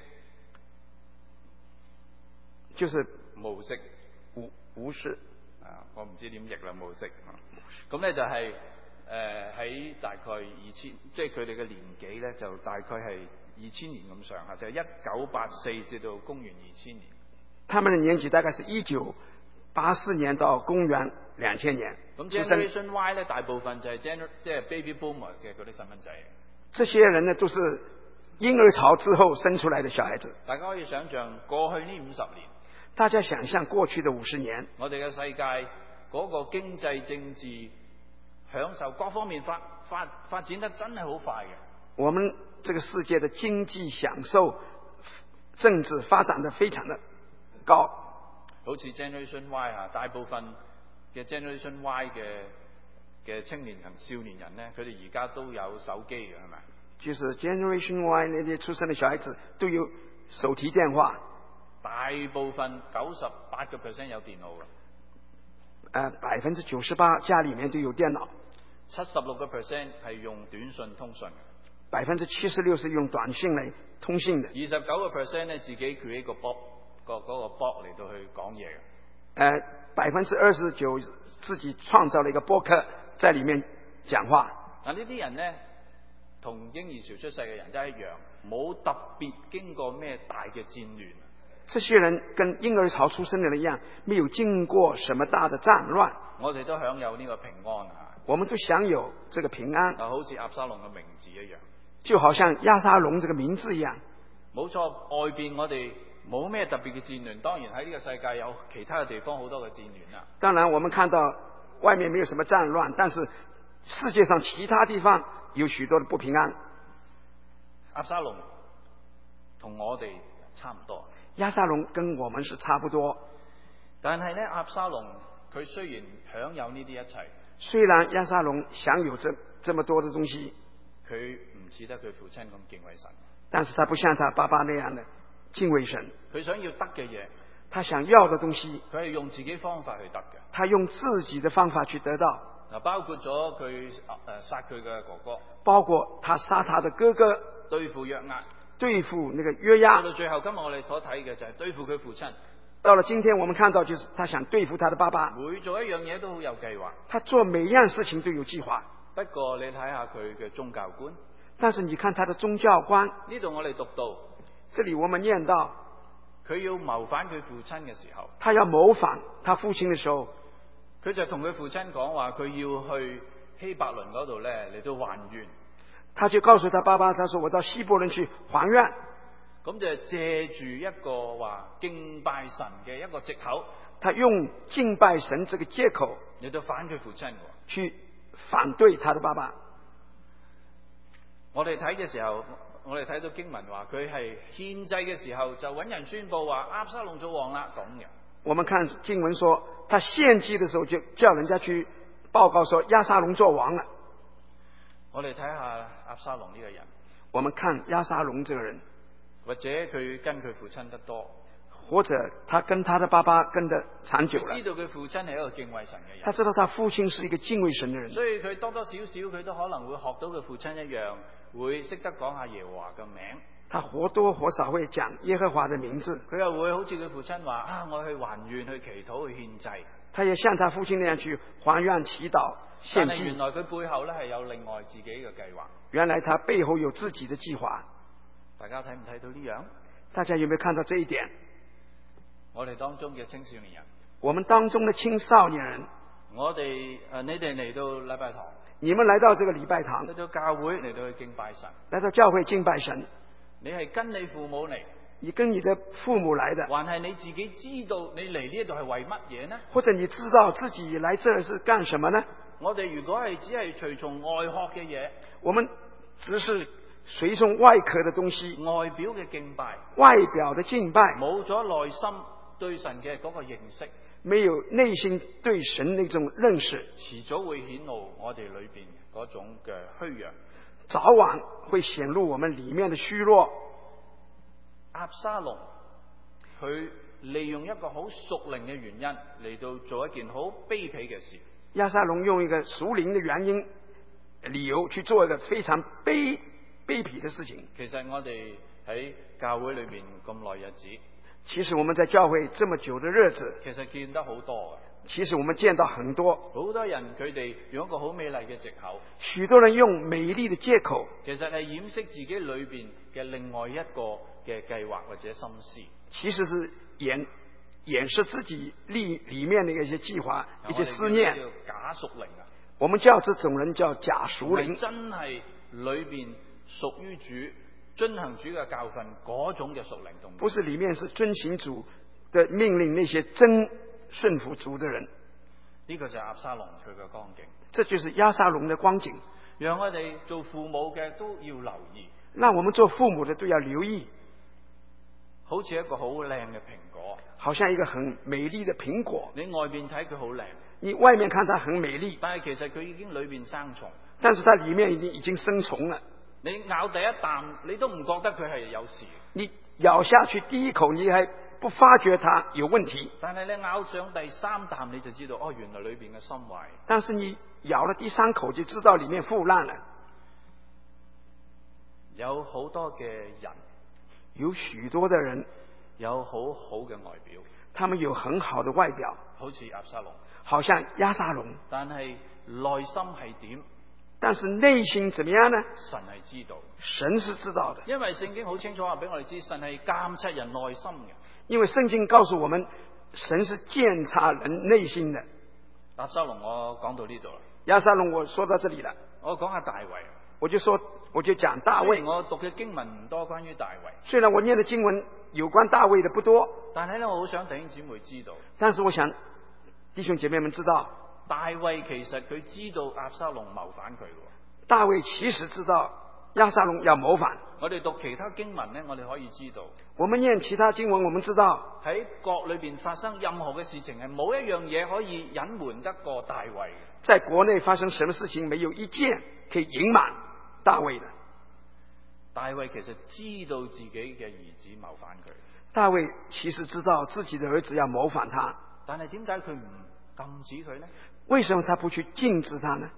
Speaker 1: 就是
Speaker 2: 模式，
Speaker 1: 無式。
Speaker 2: 我唔知點譯啦，模式。咁呢就係喺大概2000，即係佢哋嘅年紀呢，就大概係2000年咁上下，就係1984至到公元2000年。
Speaker 1: 他們的年紀大概是1984年到公元2000年。
Speaker 2: 咁 Generation Y 呢，大部分就係即係 Baby Boomers 嘅嗰啲細蚊仔。
Speaker 1: 這些人呢，都是嬰兒潮之後生出來的小孩子。
Speaker 2: 大家可以想象過去呢50年，
Speaker 1: 大家想象過去的50年，
Speaker 2: 我哋嘅世界嗰個經濟政治享受各方面發展得真係好快嘅。
Speaker 1: 我們這個世界的經濟享受政治發展得非常的高。
Speaker 2: 好似 Generation Y 大部分嘅 Generation Y 嘅青年人、少年人呢，佢哋而家都有手機嘅，係咪？
Speaker 1: 就是 Generation Y 那些出生的小孩子都有手提電話。
Speaker 2: 大部分98% 有電腦嘅。
Speaker 1: 98%家裏面都有電腦。
Speaker 2: 76% 係用短信通訊嘅。
Speaker 1: 76%是用短信嚟通信的。
Speaker 2: 29% 呢，自己 create 個 bot 嚟到去講嘢
Speaker 1: 嘅。29%自己創造了一個播客在裏面講話。
Speaker 2: 嗱，呢啲人呢，同嬰兒潮出世嘅人都一樣，冇特別經過咩大嘅戰亂。
Speaker 1: 這些人跟嬰兒潮出生的人一樣，沒有經過什麼大的戰亂。我
Speaker 2: 哋都享有呢個平安啊！
Speaker 1: 我們都享有這個平安。
Speaker 2: 好似押沙龍嘅名字一樣，
Speaker 1: 就好像押沙龍這個名字一樣。
Speaker 2: 冇錯，外邊我哋冇咩特別嘅戰亂，當然喺呢個世界有其他嘅地方好多嘅戰亂啦。
Speaker 1: 當然，我們看到外面沒有什麼戰亂，但是世界上其他地方有許多的不平安。
Speaker 2: 押沙龍同我哋差唔多。
Speaker 1: 押沙龍跟我們是差不多。
Speaker 2: 但係咧，押沙龍佢雖然享有呢啲一切，
Speaker 1: 虽然押沙龍享有這麼多的東西，
Speaker 2: 佢唔似得佢父親咁敬畏神。
Speaker 1: 但是他不像他爸爸那樣的敬畏神。
Speaker 2: 佢想要得嘅嘢，
Speaker 1: 他想要的東西，
Speaker 2: 佢係用自己方法去得嘅。
Speaker 1: 他用自己的方法去得到。
Speaker 2: 嗱，包括咗佢殺佢嘅哥哥，
Speaker 1: 包括他殺他的哥哥，
Speaker 2: 對付約押，
Speaker 1: 對付那個約押。
Speaker 2: 到最後，今日我哋所睇嘅就係對付佢父親。
Speaker 1: 到了今天我們看到，就是他想對付他的爸爸，
Speaker 2: 每做一樣嘢都好有計劃。
Speaker 1: 他做每樣事情都有計劃。
Speaker 2: 不過你睇下佢嘅宗教觀，
Speaker 1: 但是你看他的宗教觀，
Speaker 2: 呢度我哋讀到，
Speaker 1: 這裏我們念到，
Speaker 2: 佢要謀反佢父親嘅時候，
Speaker 1: 他要謀反他父親的時候，
Speaker 2: 佢就同佢父親講話，佢要去希伯倫嗰度咧嚟到還願。
Speaker 1: 他就告訴他爸爸，他說我到希伯倫去還願。
Speaker 2: 咁就借住一個話敬拜神嘅一個藉口，
Speaker 1: 他用敬拜神這個借口
Speaker 2: 嚟到反佢父親嘅，
Speaker 1: 去反對他的爸爸。
Speaker 2: 我哋睇嘅時候，我哋睇到經文話佢係獻祭嘅時候就揾人宣布話押沙龍做王啦咁嘅。
Speaker 1: 我們看經文說，他獻祭的時候就叫人家去報告說押沙龍做王了。
Speaker 2: 我哋睇下押沙龍呢個人，
Speaker 1: 我們看押沙龍這個人，
Speaker 2: 或者佢跟佢父親得多，
Speaker 1: 或者他跟他的爸爸跟得長久了，
Speaker 2: 知道佢父親係一個敬畏神嘅人，
Speaker 1: 他知道他父親是一個敬畏神的人，
Speaker 2: 所以佢多多少少佢都可能會學到佢父親一樣，會識得講下耶和華嘅名。
Speaker 1: 他或多或少會講耶和華的名字，
Speaker 2: 佢又會好似佢父親話啊，我去還願、去祈禱、去獻祭。
Speaker 1: 他也像他父親那樣去還願、祈禱、獻祭。
Speaker 2: 但係原來佢背後咧係有另外自己嘅計劃。
Speaker 1: 原來他背後有自己的計劃。
Speaker 2: 大家睇唔睇到呢樣？
Speaker 1: 大家有沒有看到這一點？
Speaker 2: 我哋當中嘅青少年人，
Speaker 1: 我們當中的青少年人，
Speaker 2: 我哋你哋嚟到禮拜堂，
Speaker 1: 你們來到這個禮拜堂，
Speaker 2: 嚟到教會嚟到去敬拜神，
Speaker 1: 來到教會敬拜神，
Speaker 2: 你係跟你父母嚟，
Speaker 1: 你跟你的父母來的，
Speaker 2: 還係你自己知道你嚟呢度係為乜嘢呢？
Speaker 1: 或者你知道自己來這是幹什麼呢？
Speaker 2: 我哋如果係只係隨從外殼嘅嘢，
Speaker 1: 我們只是隨從外殼的東西，
Speaker 2: 外表嘅敬拜，
Speaker 1: 外表的敬拜，
Speaker 2: 冇咗內心對神嘅嗰個認識，
Speaker 1: 沒有內心對神那種認識，
Speaker 2: 遲早會顯露我哋裏邊嗰種嘅虛弱，
Speaker 1: 早晚會顯露我們裏面的虛弱。
Speaker 2: 押沙龍佢利用一個好屬靈嘅原因嚟到做一件好卑鄙嘅事。
Speaker 1: 押沙龍用一個屬靈的原因理由去做一個非常卑鄙的事情。
Speaker 2: 其實我哋喺教會裏邊咁耐日子，
Speaker 1: 其實我們在教會這麼久的日子，
Speaker 2: 其實見得好多嘅。
Speaker 1: 其實我們見到很多，
Speaker 2: 好多人佢哋用一個好美麗嘅藉口，
Speaker 1: 許多人用美麗的借口，
Speaker 2: 其實係掩飾自己裏邊嘅另外一個嘅計劃或者心思，
Speaker 1: 其實是掩飾自己裏面的一些計劃、一些思念。
Speaker 2: 叫假屬靈啊！
Speaker 1: 我們叫這種人叫假屬靈，
Speaker 2: 真係裏邊屬於主、遵行主嘅教訓嗰種嘅屬靈動物。
Speaker 1: 不是裏面是遵行主的命令那些真順服主的人。
Speaker 2: 呢個就係押沙龍佢嘅光景。
Speaker 1: 這就是押沙龍的光景。
Speaker 2: 讓我哋做父母嘅都要留意。
Speaker 1: 那我們做父母的都要留意。
Speaker 2: 好似一個好靚嘅蘋果，
Speaker 1: 好像一個很美麗的蘋果。
Speaker 2: 你外邊睇佢好靚，
Speaker 1: 你外面看它很美麗，
Speaker 2: 但係其實佢已經裏邊生蟲。
Speaker 1: 但是它裏面已經生蟲了。
Speaker 2: 你咬第一啖，你都唔覺得佢係有事。
Speaker 1: 你咬下去第一口，你還不發覺它有問題。
Speaker 2: 但係你咬上第三啖，你就知道哦，原來裏邊嘅心壞。
Speaker 1: 但是你咬了第三口，就知道裏面腐爛了。
Speaker 2: 有好多嘅人，
Speaker 1: 有許多的人
Speaker 2: 有好好嘅外表，
Speaker 1: 他們有很好的外表，
Speaker 2: 好似押沙龍，
Speaker 1: 好像押沙龍，
Speaker 2: 但係內心係點？
Speaker 1: 但是內心怎麼樣呢？
Speaker 2: 神係知道，
Speaker 1: 神是知道的，
Speaker 2: 因為聖經好清楚話俾我哋知，神係監察人內心嘅。
Speaker 1: 因為聖經告訴我們，神是監察人內心的。
Speaker 2: 押沙龍我講到呢度啦，
Speaker 1: 押沙龍我說到這裏了，
Speaker 2: 我講下大衛。
Speaker 1: 我就講大衛。
Speaker 2: 我讀嘅經文唔多關於大衛，
Speaker 1: 雖然我念的經文有關大衛的不多，
Speaker 2: 但係咧我好想弟兄姊妹知道。
Speaker 1: 但是我想弟兄姐妹們知道，
Speaker 2: 大衛其實佢知道押沙龍謀反佢嘅。
Speaker 1: 大衛其實知道押沙龍要謀反。
Speaker 2: 我哋讀其他經文呢，我哋可以知道
Speaker 1: 我們念其他經文，我們知道
Speaker 2: 喺國裏邊發生任何嘅事情，係冇一樣嘢可以隱瞞得過大衛嘅。
Speaker 1: 在國內發生什麼事情，沒有一件可以隱瞞大衛的。
Speaker 2: 大衛其實知道自己嘅兒子謀反佢，
Speaker 1: 大衛其實知道自己的兒子要謀反他，
Speaker 2: 但係點解佢唔禁止佢呢？
Speaker 1: 為什麼他不去禁止他呢？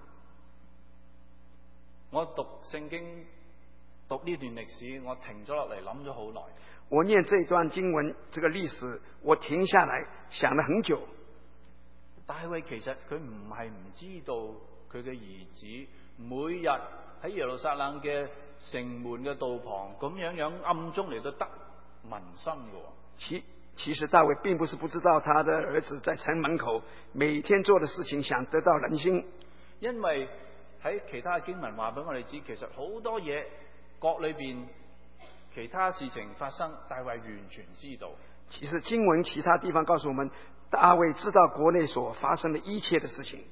Speaker 2: 我讀聖經讀呢段歷史，我停咗落嚟諗咗好耐。
Speaker 1: 我念這段經文，這個歷史，我停下來想了很久。
Speaker 2: 大衛其實佢唔係唔知道佢嘅兒子每日喺耶路撒冷嘅城門嘅道旁咁樣暗中嚟到得民心嘅。
Speaker 1: 其實大衛並不是不知道他的兒子在城門口每天做的事情，想得到人心。
Speaker 2: 因為喺其他經文話俾我哋知，其實好多嘢國裏邊其他事情發生，大衛完全知道。
Speaker 1: 其實經文其他地方告訴我們，大衛知道國內所發生的一切的事情。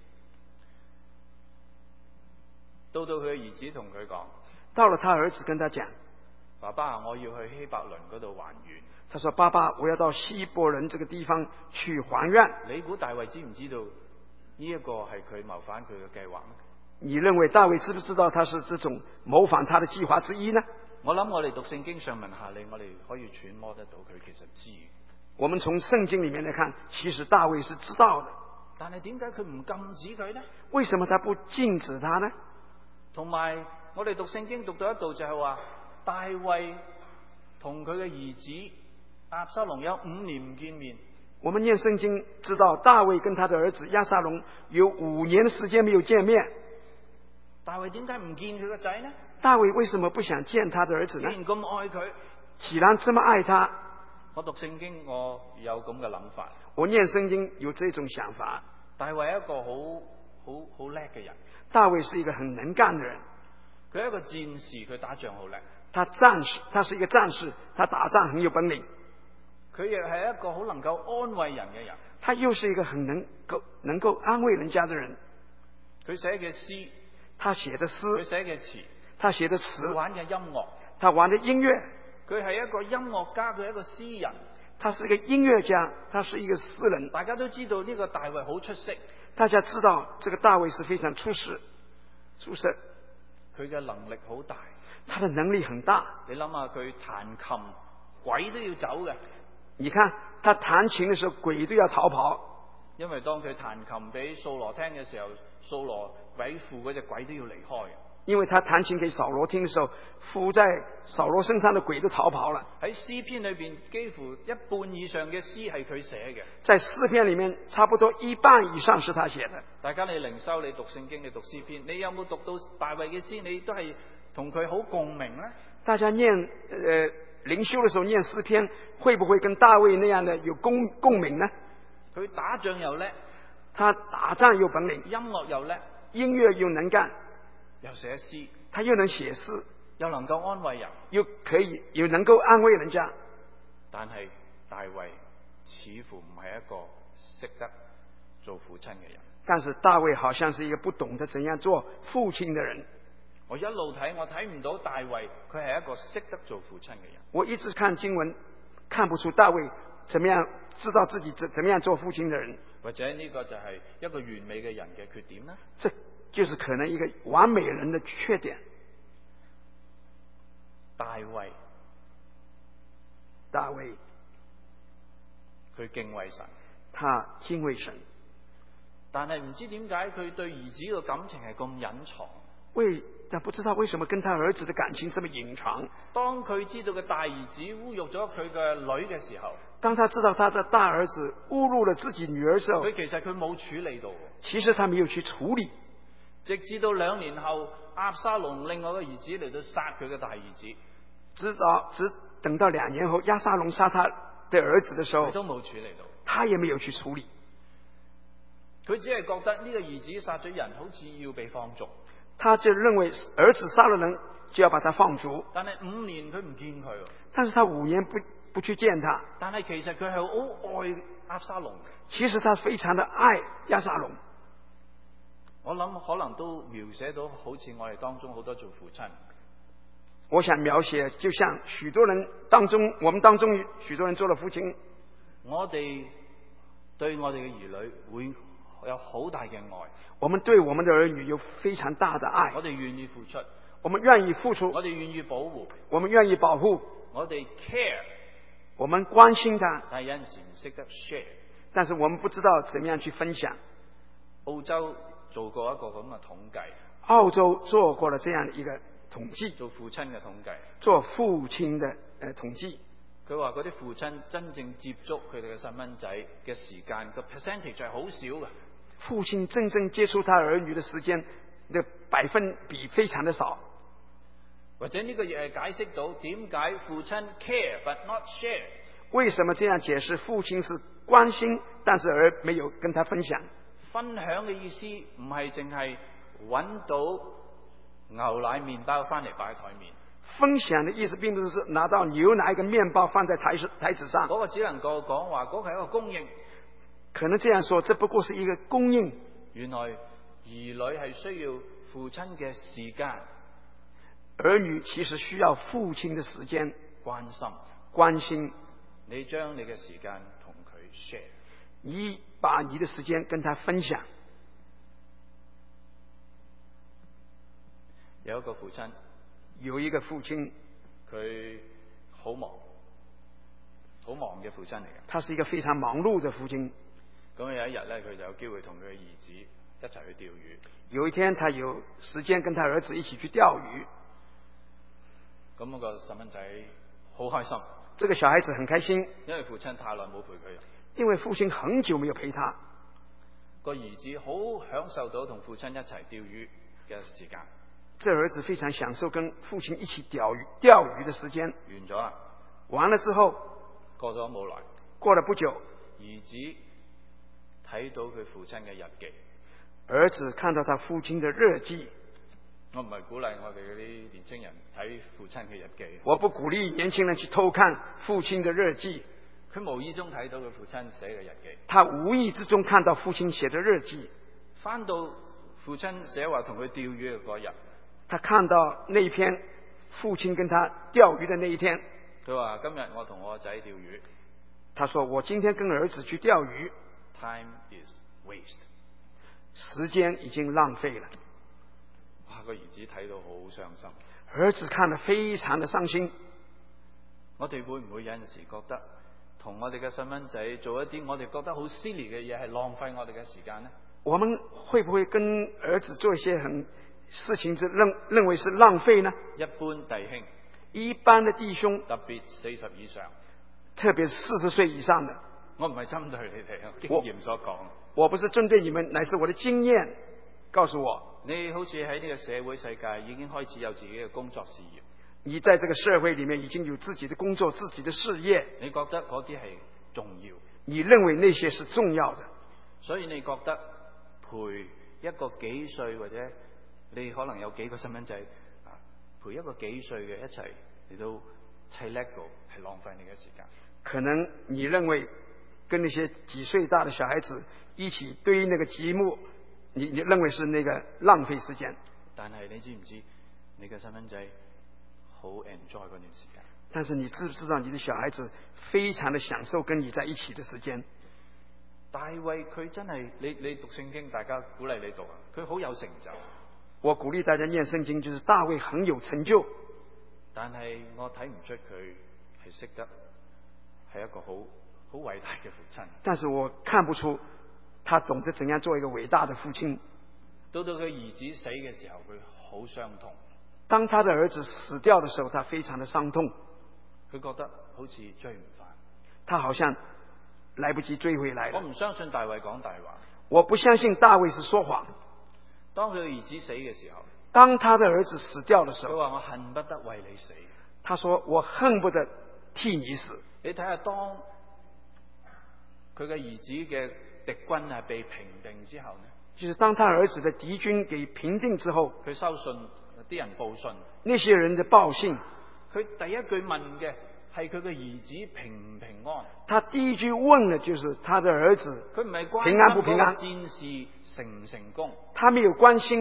Speaker 2: 到佢嘅兒子同佢講，
Speaker 1: 到了他兒子跟他講，
Speaker 2: 爸爸，我要去希伯倫嗰度還願。
Speaker 1: 他說，爸爸，我要到希伯倫這個地方去還願。
Speaker 2: 你估大衛知唔知道呢一個係佢謀反佢嘅計劃呢？
Speaker 1: 你認為大衛知不知道他是這種謀反他的計劃之一呢？
Speaker 2: 我諗我哋讀聖經上文下理，我哋可以揣摩得到佢其實知。
Speaker 1: 我們從聖經裏面來看，其實大衛是知道的。
Speaker 2: 但係點解佢唔禁止佢呢？
Speaker 1: 為什麼他不禁止他呢？
Speaker 2: 同埋我哋讀聖經讀到一度就係話，大衛同佢嘅兒子押沙龍有5年唔見面。
Speaker 1: 我們念聖經知道，大衛跟他的兒子押沙龍有5年的時間沒有見面。
Speaker 2: 大衛點解唔見佢個仔呢？
Speaker 1: 大衛為什麼不想見他的兒子呢？
Speaker 2: 既然咁愛佢，
Speaker 1: 既然這麼愛他，
Speaker 2: 我讀聖經我有咁嘅諗法。
Speaker 1: 我念聖經有這種想法。
Speaker 2: 大衛係一個好叻嘅人。
Speaker 1: 大衛是一個很能幹的人。
Speaker 2: 佢係一個戰士，佢打仗好叻。
Speaker 1: 他是一個戰士，他打仗很有本領。
Speaker 2: 佢亦係一個好能夠安慰人嘅人。
Speaker 1: 他又是一個很能夠安慰人家的人。
Speaker 2: 佢寫嘅詩，
Speaker 1: 他寫的詩，
Speaker 2: 佢寫嘅詞，
Speaker 1: 他寫的詞，
Speaker 2: 佢玩嘅音樂，
Speaker 1: 他玩的音樂。
Speaker 2: 佢係一個音樂家，佢係一個詩人。
Speaker 1: 他是一個音樂家，他是一個詩人。
Speaker 2: 大家都知道呢個大衛好出色。
Speaker 1: 大家知道這個大衛是非常出色。
Speaker 2: 佢嘅能力好大。
Speaker 1: 他的能力很大。
Speaker 2: 你諗下佢彈琴，鬼都要走嘅。
Speaker 1: 你看他彈琴的時候，鬼都要逃跑。
Speaker 2: 因為當佢彈琴俾掃羅聽嘅時候，掃羅鬼附嗰隻鬼都要離開。
Speaker 1: 因為他彈琴給掃羅聽的時候，附在掃羅身上的鬼都逃跑了。
Speaker 2: 喺詩篇裏邊，幾乎一半以上嘅詩係佢寫嘅。
Speaker 1: 在詩篇裏面，差不多一半以上是他寫的。
Speaker 2: 大家你靈修，你讀聖經，你讀詩篇，你有冇讀到大衛嘅詩？你都係同佢好共鳴呢？
Speaker 1: 大家念靈修的時候念詩篇，會不會跟大衛那樣的有共鳴呢？
Speaker 2: 佢打仗又叻，
Speaker 1: 他打仗有本領，
Speaker 2: 音樂又叻，
Speaker 1: 音樂又能幹，
Speaker 2: 又寫詩，
Speaker 1: 他又能寫詩，
Speaker 2: 又能夠安慰人，
Speaker 1: 又能夠安慰人家。
Speaker 2: 但係大衛似乎唔係一個識得做父親嘅人。
Speaker 1: 但是大衛好像是一個不懂得怎樣做父親的人。
Speaker 2: 我一路睇，我睇唔到大衛佢係一個識得做父親嘅人。
Speaker 1: 我一直看經文，看不出大衛怎麼樣知道自己怎麼樣做父親的人。
Speaker 2: 或者呢個就係一個完美嘅人嘅缺點呢？
Speaker 1: 這就是可能一個完美人的缺點。大衛
Speaker 2: 佢敬畏神，
Speaker 1: 他敬畏神，
Speaker 2: 但係唔知點解佢對兒子嘅感情係咁隱藏。
Speaker 1: 但不知道為什麼跟他兒子的感情這麼隱藏。
Speaker 2: 當佢知道嘅大兒子侮辱咗佢嘅女嘅時候，
Speaker 1: 當他知道他的大兒子侮辱了自己女兒的時候，
Speaker 2: 佢其實佢冇處理到。
Speaker 1: 其實他沒有去處理，
Speaker 2: 直至到2年後，押沙龍另外嘅兒子嚟到殺佢嘅大兒子，
Speaker 1: 只等到2年後，押沙龍殺他的兒子的時候，
Speaker 2: 佢都冇處理到，
Speaker 1: 他也沒有去處理。
Speaker 2: 佢只係覺得呢個兒子殺咗人，好似要被放逐。
Speaker 1: 他就認為兒子殺了人就要把他放逐，
Speaker 2: 但係5年佢唔見佢。
Speaker 1: 但是他5年不去見他。
Speaker 2: 但係其實佢係好愛押沙龍。
Speaker 1: 其實他非常的愛押沙龍。
Speaker 2: 我諗可能都描寫到好似我哋當中好多做父親。
Speaker 1: 我想描寫，就像許多人當中，我們當中許多人做了父親，
Speaker 2: 我哋對我哋嘅兒女會有好大嘅愛，
Speaker 1: 我們對我們的兒女有非常大的愛，
Speaker 2: 我哋願意付出，
Speaker 1: 我們願意付出，
Speaker 2: 我哋願意保護，
Speaker 1: 我們願意保護，
Speaker 2: 我哋 care，
Speaker 1: 我們關心他，
Speaker 2: 但係有陣時唔識得 share。
Speaker 1: 但是我們不知道怎麼樣去分享。
Speaker 2: 澳洲做過一個咁嘅統計，
Speaker 1: 澳洲做過了這樣一個統計，
Speaker 2: 做父親嘅統計，
Speaker 1: 做父親的統計。
Speaker 2: 佢話嗰啲父親真正接觸佢哋嘅細蚊仔嘅時間個 percentage 係好少嘅。
Speaker 1: 父親真正接觸他兒女的時間的百分比非常的少。
Speaker 2: 或者呢個亦係解釋到點解父親 care but not share。
Speaker 1: 為什麼這樣解釋？父親是關心，但是而沒有跟他分享。
Speaker 2: 分享嘅意思唔係淨係揾到牛奶麵包翻嚟擺喺台面。
Speaker 1: 分享的意思並不是拿到牛奶跟麵包放在台子上。
Speaker 2: 嗰個只能夠講話嗰個係一個供應。
Speaker 1: 可能這樣說，這不過是一個供應。
Speaker 2: 原來兒女係需要父親嘅時間。
Speaker 1: 兒女其實需要父親的時間，關心。
Speaker 2: 你將你嘅時間同佢 share，
Speaker 1: 你把你的時間跟他分享。
Speaker 2: 有一個父親，佢好忙嘅父親嚟嘅。
Speaker 1: 他是一個非常忙碌的父親。
Speaker 2: 咁有一日咧，佢就有機會同佢嘅兒子一齊去釣魚。
Speaker 1: 有一天，他有時間跟他兒子一起去釣魚。
Speaker 2: 咁嗰個細蚊仔好開心。
Speaker 1: 這個小孩子很開心，
Speaker 2: 因為父親太耐冇陪佢。
Speaker 1: 因為父親很久沒有陪他。
Speaker 2: 個兒子好享受到同父親一齊釣魚嘅時間。
Speaker 1: 這兒子非常享受跟父親一起釣魚的時間。
Speaker 2: 完咗啦。
Speaker 1: 完了之後，
Speaker 2: 過咗冇耐，
Speaker 1: 過了不久，
Speaker 2: 兒子睇到佢父親嘅日記。
Speaker 1: 兒子看到他父親的日記。
Speaker 2: 我唔係鼓勵我哋嗰啲年青人睇父親嘅日記。
Speaker 1: 我不鼓勵年輕人去偷看父親的日記。
Speaker 2: 佢無意中睇到佢父親寫嘅日記。
Speaker 1: 他無意之中看到父親寫的日記。
Speaker 2: 翻到父親寫話同佢釣魚嘅嗰日，
Speaker 1: 他看到那一篇父親跟他釣魚的那一天。
Speaker 2: 佢話：今日我同我仔釣魚。
Speaker 1: 他說：我今天跟兒子去釣魚。
Speaker 2: Time is waste。
Speaker 1: 時間已經浪費了。
Speaker 2: 哇！個兒子睇到好傷心。
Speaker 1: 兒子看得非常的傷心。
Speaker 2: 我哋會唔會有陣時覺得同我哋嘅細蚊仔做一啲我哋覺得好 silly 嘅嘢，係浪費我哋嘅時間呢？
Speaker 1: 我們會不會跟兒子做一些事情認為是浪費呢？
Speaker 2: 一般弟兄，
Speaker 1: 一般的弟兄，
Speaker 2: 特別40以上，
Speaker 1: 特別40歲以上的。
Speaker 2: 我唔係針對你哋，經驗所講。
Speaker 1: 我不是針對你們，乃是我的經驗告訴我。
Speaker 2: 你好似喺呢個社會世界已經開始有自己嘅工作事業。
Speaker 1: 你在這個社會裏面已經有自己的工作、自己的事業。
Speaker 2: 你覺得嗰啲係重要？
Speaker 1: 你認為那些是重要的？所以
Speaker 2: 你覺得陪一個幾歲或者你可能有幾個細蚊仔啊，陪一個幾歲嘅一齊嚟到砌 Lego 係浪費你嘅時間？
Speaker 1: 可能你認為跟那些幾歲大的小孩子一起堆那個積木，你認為是那個浪費時間。
Speaker 2: 但係你知唔知你嘅細蚊仔好 enjoy 嗰段時間？
Speaker 1: 但是你知不知道你的小孩子非常的享受跟你在一起的時間？
Speaker 2: 大衛佢真係，你讀聖經，大家鼓勵你讀啊，佢好有成就。
Speaker 1: 我鼓勵大家念聖經，就是大衛很有成就。
Speaker 2: 但係我睇唔出佢係識得係一個好偉大嘅父親。
Speaker 1: 但是我看不出他懂得怎樣做一個偉大的父親。
Speaker 2: 到佢兒子死嘅時候，佢好傷痛。
Speaker 1: 當他的兒子死掉的時候，他非常的傷痛。
Speaker 2: 佢覺得好似追唔返，
Speaker 1: 他好像來不及追回來了。
Speaker 2: 我唔相信大衛講大話。
Speaker 1: 我不相信大衛是說謊。
Speaker 2: 當佢兒子死嘅時候，
Speaker 1: 當他的兒子死掉的時候，
Speaker 2: 佢話我恨不得為你死。
Speaker 1: 他說我恨不得替你死。
Speaker 2: 你睇下，當佢嘅兒子嘅敵軍係被平定之後呢？
Speaker 1: 就是當他兒子的敵軍給平定之後，
Speaker 2: 佢收信，啲人報信，
Speaker 1: 那些人的報信，
Speaker 2: 佢第一句問嘅係佢嘅兒子平唔平安。
Speaker 1: 他第一句問的就是他的兒子，
Speaker 2: 佢唔係關心
Speaker 1: 平安不平安，
Speaker 2: 戰事成唔成功，
Speaker 1: 他沒有關心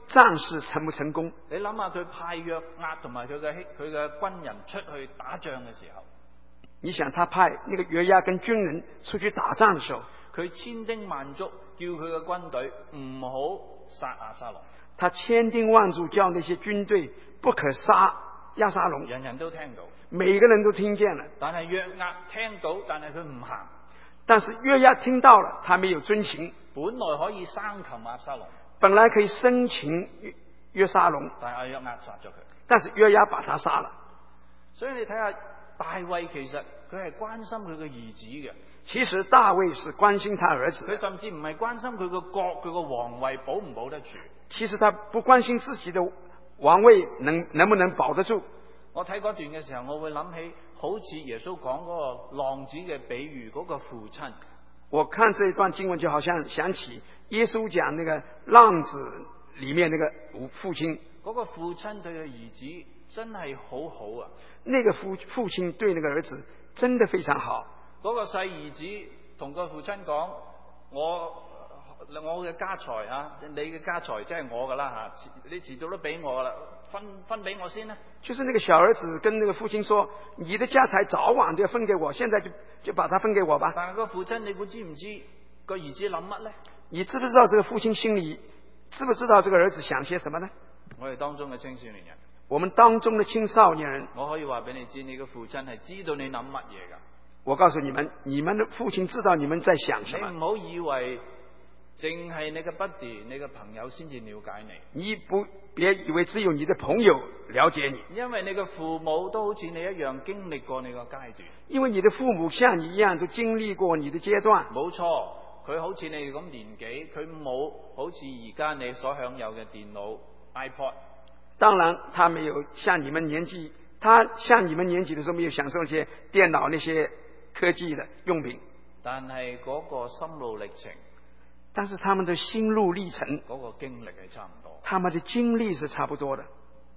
Speaker 1: 戰事成唔成功？
Speaker 2: 你諗下佢派約押同埋佢嘅軍人出去打仗嘅時候，
Speaker 1: 你想他派那個約押跟軍人出去打仗的時候，
Speaker 2: 佢千叮萬囑叫佢嘅軍隊唔好殺押沙龍。
Speaker 1: 他千叮萬囑叫那些軍隊不可殺押沙龍，
Speaker 2: 人人都聽到，
Speaker 1: 每個人都聽見了。
Speaker 2: 但係約押聽到，但係佢唔行。
Speaker 1: 但是約押聽到了，他沒有遵行。
Speaker 2: 本來可以生擒押沙龍，
Speaker 1: 本來可以生擒約沙龍，
Speaker 2: 但係約押殺咗佢。
Speaker 1: 但是約押把他殺了。
Speaker 2: 所以你睇下大衛，其實佢係關心佢嘅兒子嘅。
Speaker 1: 其實大衛是關心他兒子，
Speaker 2: 佢甚至唔係關心佢個國，佢個皇位保唔保得住。
Speaker 1: 其實他不關心自己的王位能不能保得住。
Speaker 2: 我睇嗰段嘅時候，我會諗起好似耶穌講嗰個浪子嘅比喻，嗰個父親。
Speaker 1: 我看這一段經文就好像想起耶穌講那個浪子裏面那個父親。
Speaker 2: 嗰個父親對佢兒子真係好好啊！
Speaker 1: 那個父親對那個兒子真的非常好。
Speaker 2: 嗰個細兒子同個父親講：我嘅家財啊，你嘅家財即係我噶啦吓，你遲早都俾我噶啦，分俾我先啦。
Speaker 1: 就是那個小兒子跟那個父親說：你的家財早晚都要分給我，現在就把它分給我吧。
Speaker 2: 但係個父親，你估知唔知個兒子諗乜呢？
Speaker 1: 你知不知道這個父親心裏知不知道這個兒子想些什麼呢？
Speaker 2: 我哋當中嘅青少年人，
Speaker 1: 我們當中的青少年人，
Speaker 2: 我可以話俾你知，你個父親係知道你諗乜嘢噶。
Speaker 1: 我告訴你們，你們的父親知道你們在想什麼。
Speaker 2: 你唔好以為淨係你嘅 buddy、你嘅朋友先至了解你。
Speaker 1: 你別以為只有你的朋友了解你，
Speaker 2: 因為你嘅父母都好似你一樣經歷過你個階段。
Speaker 1: 因為你的父母像你一樣都經歷過你的階段。
Speaker 2: 冇錯，佢好似你哋咁年紀，佢冇好似而家你所享有嘅電腦 iPod。
Speaker 1: 當然，他沒有像你們年紀，他像你們年紀的時候沒有享受一些電腦那些科技的用品。
Speaker 2: 但係嗰個心路歷程，
Speaker 1: 但是他們的心路歷程，
Speaker 2: 嗰個經歷係差唔多。
Speaker 1: 他們的經歷是差不多的。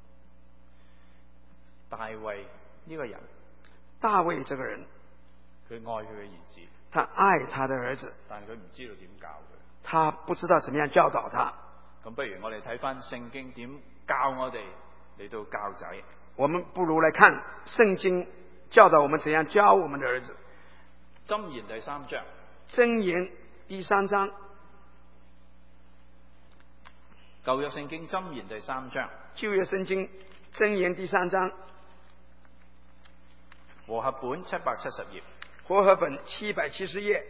Speaker 2: 大衛呢個人，
Speaker 1: 大衛這個人，
Speaker 2: 佢愛佢嘅兒子，
Speaker 1: 他愛他的兒子，
Speaker 2: 但係佢唔知道點教佢，
Speaker 1: 他不知道怎麼樣教導他。
Speaker 2: 咁不如我哋睇翻聖經點教我哋嚟到教仔。
Speaker 1: 我們不如來看聖經教導我們怎樣教我們的兒子。
Speaker 2: 箴言第3章，
Speaker 1: 箴言第3章，
Speaker 2: 舊約聖經箴言第3章，
Speaker 1: 舊約聖經箴言第3章，
Speaker 2: 和合本770頁，
Speaker 1: 和合本770頁。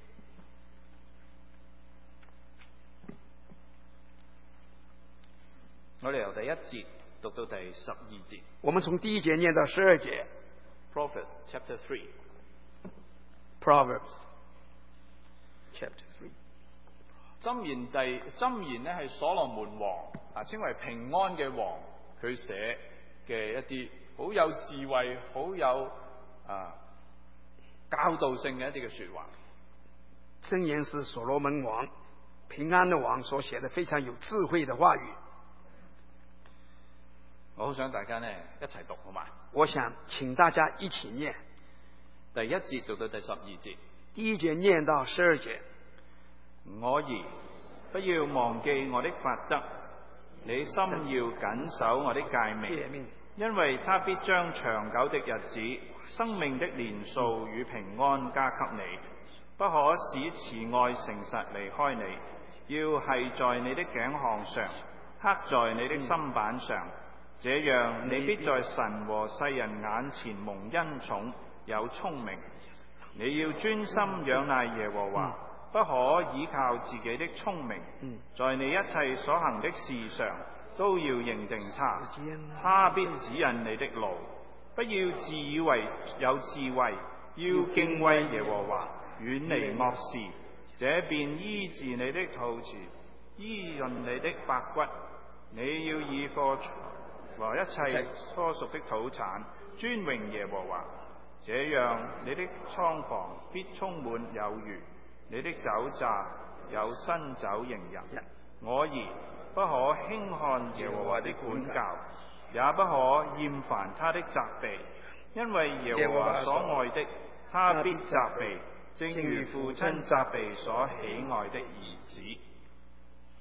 Speaker 2: 我哋由第1節讀到第12節。
Speaker 1: 我們從第1節念到12節。
Speaker 2: Proverbs chapter 3。
Speaker 1: Proverbs chapter 3。箴言
Speaker 2: 咧係所羅門王啊，稱為平安嘅王，佢寫嘅一啲好有智慧、好有教導性嘅一啲嘅說話。
Speaker 1: 箴言是所羅門王平安的王所寫的非常有智慧的話語。
Speaker 2: 我好想大家呢一齊讀，好嘛？
Speaker 1: 我想請大家一起念。
Speaker 2: 第1節讀到第12節。
Speaker 1: 第1節念到12節。
Speaker 2: 我兒，不要忘記我的法則，你心要謹守我的誡命，因為他必將長久的日子、生命的年數與平安加給你。不可使慈愛誠實離開你，要繫在你的頸項上，刻在你的心板上。這樣你必在神和世人眼前蒙恩寵，有聰明。你要專心仰賴耶和華，不可倚靠自己的聰明。在你一切所行的事上都要認定他，他必指引你的路。不要自以為有智慧，要敬畏耶和華，遠離惡事。這便醫治你的肚臍，醫潤你的百骨。你要以貨和一切初熟的土產尊榮耶和華，這樣你的倉房必充滿有餘，你的酒榨有新酒盈溢。我兒，不可輕看耶和華的管教，也不可厭煩他的責備，因為耶和華所愛的，他必責備，正如父親責備所喜愛的兒子。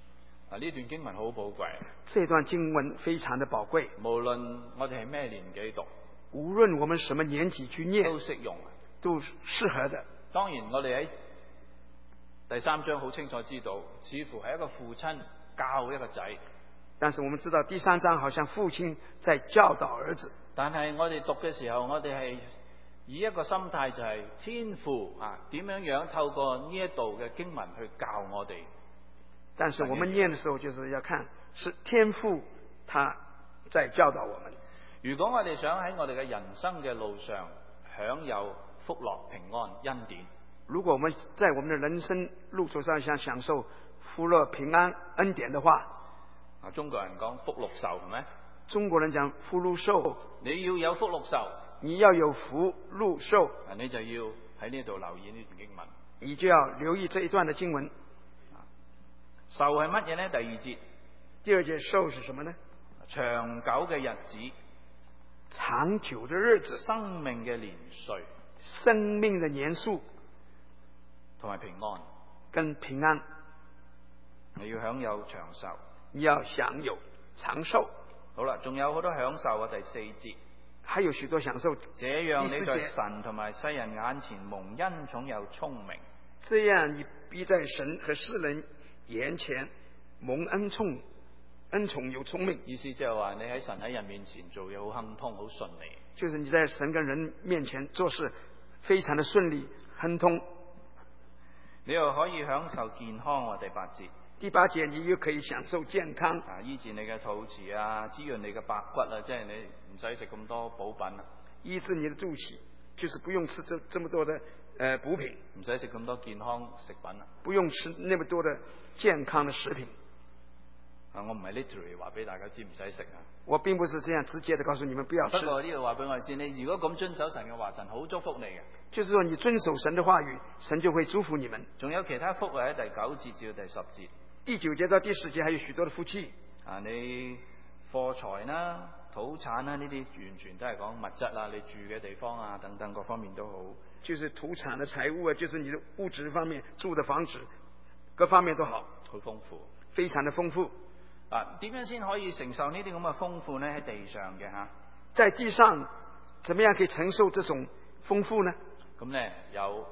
Speaker 2: 呢段經文好寶貴，
Speaker 1: 这段經文非常的寶貴，
Speaker 2: 無論我哋係咩年紀讀，
Speaker 1: 無論我們什麼年紀去念，
Speaker 2: 都適用。
Speaker 1: 都適合的。
Speaker 2: 當然，我哋喺第3章好清楚知道，似乎係一個父親教一個仔。
Speaker 1: 但是我們知道第3章好像父親在教導兒子。
Speaker 2: 但係我哋讀嘅時候，我哋係以一個心態就係天父點樣透過呢一度嘅經文去教我哋。
Speaker 1: 但是我們念的時候，就是要看是天父他在教導我們。
Speaker 2: 如果我哋想喺我哋嘅人生嘅路上享有福樂、平安、恩典，
Speaker 1: 如果我們在我們的人生路途上想享受福樂、平安、恩典的話，
Speaker 2: 中國人講福祿壽係咪？
Speaker 1: 中國人講福祿壽，
Speaker 2: 你要有福祿壽，
Speaker 1: 你要有福祿壽，
Speaker 2: 你就要喺呢度留意呢段經文，
Speaker 1: 你就要留意這一段的經文。
Speaker 2: 壽係乜嘢呢？第2節，
Speaker 1: 第2節壽是什麼呢？
Speaker 2: 長久嘅日子，
Speaker 1: 長久的日子，
Speaker 2: 生命嘅年歲，
Speaker 1: 生命的年數，
Speaker 2: 同埋平安，
Speaker 1: 跟平安。
Speaker 2: 你要享有長壽，
Speaker 1: 你要享有長壽。
Speaker 2: 好啦，仲有好多享受啊！第4節，
Speaker 1: 還有許多享受。
Speaker 2: 這樣你在神同埋世人眼前蒙恩寵有聰明。
Speaker 1: 這樣你必在神和世人眼前蒙恩寵有聰明。
Speaker 2: 意思即係話你喺神喺人面前做嘢好亨通，好順利。
Speaker 1: 就是你在神跟人面前做事非常的順利亨通。
Speaker 2: 你又可以享受健康。第8節。
Speaker 1: 第8節你又可以享受健康。
Speaker 2: 醫治你嘅肚臍啊，滋潤你嘅白骨啊，即係你唔使食咁多補品啊。
Speaker 1: 醫治你的肚臍，就是不用吃這麼多的補品，
Speaker 2: 唔使食咁多健康食品啊。
Speaker 1: 不用吃那麼多的健康的食品。
Speaker 2: 我唔係 literally 話俾大家知唔使食啊。
Speaker 1: 我並不是這樣直接的告訴你們不要吃。
Speaker 2: 不過呢度話俾我哋知，你如果咁遵守神嘅話，神好祝福你嘅。
Speaker 1: 就是說你遵守神的話語，神就會祝福你們。
Speaker 2: 仲有其他福喺第9節至到第10節。
Speaker 1: 第9節到第10節還有許多的福氣。
Speaker 2: 你貨財啦、土產啦，呢啲完全都係講物質啦，你住嘅地方啊等等各方面都好。
Speaker 1: 就是土產的財物啊，就是你的物質方面，住的房子，各方面都好，
Speaker 2: 好豐富，
Speaker 1: 非常的豐富。
Speaker 2: 點樣先可以承受呢啲咁嘅豐富呢？喺地上嘅
Speaker 1: 在地上，怎麼樣可以承受這種豐富呢？
Speaker 2: 咁呢有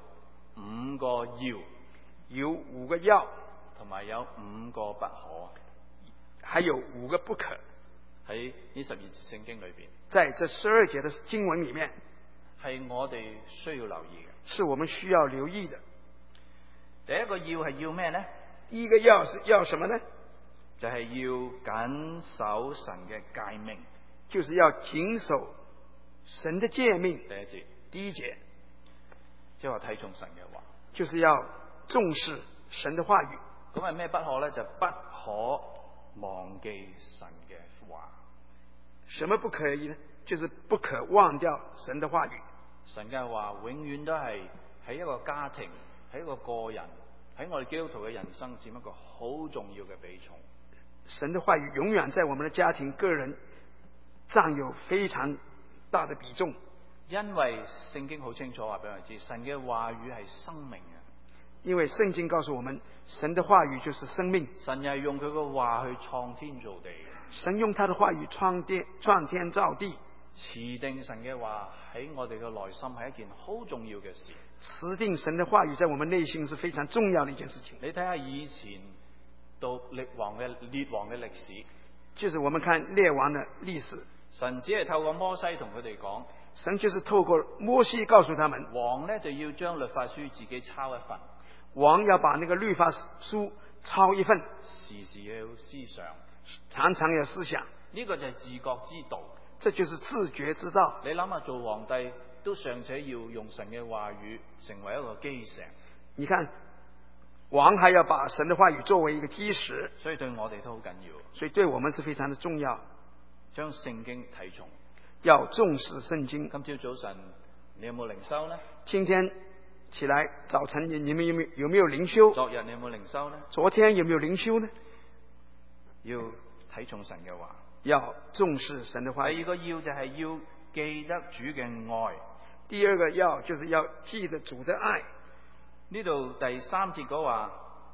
Speaker 2: 5個要，
Speaker 1: 有5個要，
Speaker 2: 同埋有5個不可，
Speaker 1: 還有5個不可。
Speaker 2: 喺呢12節聖經裏邊，
Speaker 1: 在這12節的經文裏面，
Speaker 2: 係我哋需要留意嘅，
Speaker 1: 是我們需要留意的。
Speaker 2: 第一個要係要咩呢？
Speaker 1: 第一個要是要什麼呢？
Speaker 2: 就係要謹守神嘅誡命，
Speaker 1: 就是要謹守神的誡命。第1節，
Speaker 2: 即係話睇重神嘅話，
Speaker 1: 就是要重視神的話語。
Speaker 2: 咁係咩不可呢？就不可忘記神嘅話。
Speaker 1: 什麼不可以呢？就是不可忘掉神的話語。
Speaker 2: 神嘅話永遠都係喺一個家庭、喺一個個人、喺我哋基督徒嘅人生佔一個好重要嘅比重。
Speaker 1: 神的話語永遠在我們的家庭、個人佔有非常大的比重。
Speaker 2: 因為聖經好清楚話俾我哋知，神嘅話語係生命啊。
Speaker 1: 因為聖經告訴我們，神的話語就是生命。
Speaker 2: 神又係用佢嘅話去創天造地。
Speaker 1: 神用他的話語創天造地。
Speaker 2: 持定神嘅話喺我哋嘅內心係一件好重要嘅事。
Speaker 1: 持定神的話語在我們內心是非常重要的一件事情。
Speaker 2: 你睇下以前到列王嘅歷史，
Speaker 1: 就是我們看列王的歷史，
Speaker 2: 神只係透過摩西同佢哋講，
Speaker 1: 神就是透過摩西告訴他們，
Speaker 2: 王呢就要將律法書自己抄一份，
Speaker 1: 王要把那個律法書抄一份，
Speaker 2: 時時要思想，
Speaker 1: 常常要思想，
Speaker 2: 呢個就係自覺之道，
Speaker 1: 這就是自覺之道。
Speaker 2: 你諗下做皇帝都尚且要用神嘅話語成為一個基石，
Speaker 1: 你看王還要把神的話語作為一個基石，
Speaker 2: 所以對我哋都好緊要，
Speaker 1: 所以對我們是非常的重要，
Speaker 2: 將聖經睇重，
Speaker 1: 要重視聖經。
Speaker 2: 今朝早晨你有冇靈修呢？
Speaker 1: 今天起來早晨你們有沒有靈修？
Speaker 2: 昨日你有冇靈修呢？
Speaker 1: 昨天有沒有靈修呢？
Speaker 2: 要睇重神嘅話，
Speaker 1: 要重視神的話語。
Speaker 2: 第二個要就係要記得主嘅愛。
Speaker 1: 第二個要就是要記得主的愛。
Speaker 2: 呢度第3節嗰話，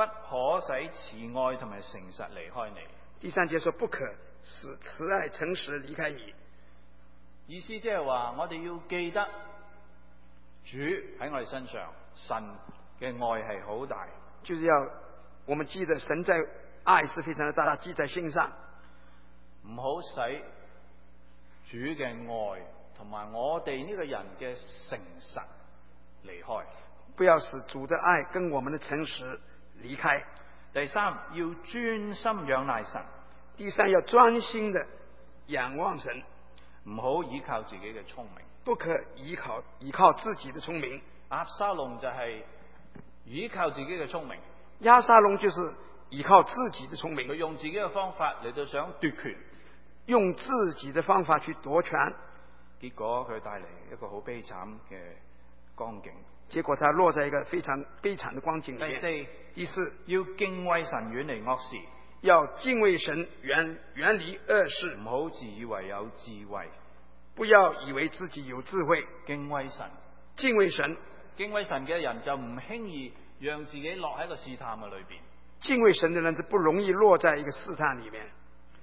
Speaker 2: 不可使慈愛同埋誠實離開你。
Speaker 1: 第3節說不可使慈愛誠實離開你，
Speaker 2: 意思即係話我哋要記得主喺我哋身上，神嘅愛係好大，
Speaker 1: 就是要我們記得神在愛是非常的大，記在心上，
Speaker 2: 唔好使主嘅愛同埋我哋呢個人嘅誠實離開。
Speaker 1: 不要使主的愛跟我們的誠實離開。
Speaker 2: 第3，要專心仰賴神。
Speaker 1: 第3，要專心的仰望神，
Speaker 2: 唔好依靠自己嘅聰明，
Speaker 1: 不可依靠自己的聰明。
Speaker 2: 押沙龍就係依靠自己嘅聰明，
Speaker 1: 押沙龍就是依靠自己的聰明，
Speaker 2: 佢用自己嘅方法嚟到想奪權，
Speaker 1: 用自己的方法去奪權，
Speaker 2: 結果佢帶嚟一個好悲慘嘅光景。
Speaker 1: 結果他落在一個非常悲慘的光景裏面。
Speaker 2: 第4，要敬畏神，遠離惡事。
Speaker 1: 要敬畏神，遠離惡事，
Speaker 2: 唔好自以為有智慧，
Speaker 1: 不要以為自己有智慧。
Speaker 2: 敬畏神，
Speaker 1: 敬畏神，
Speaker 2: 敬畏神嘅人就唔輕易讓自己落喺個試探嘅裏邊。
Speaker 1: 敬畏神的人是不容易落在一個試探裏面。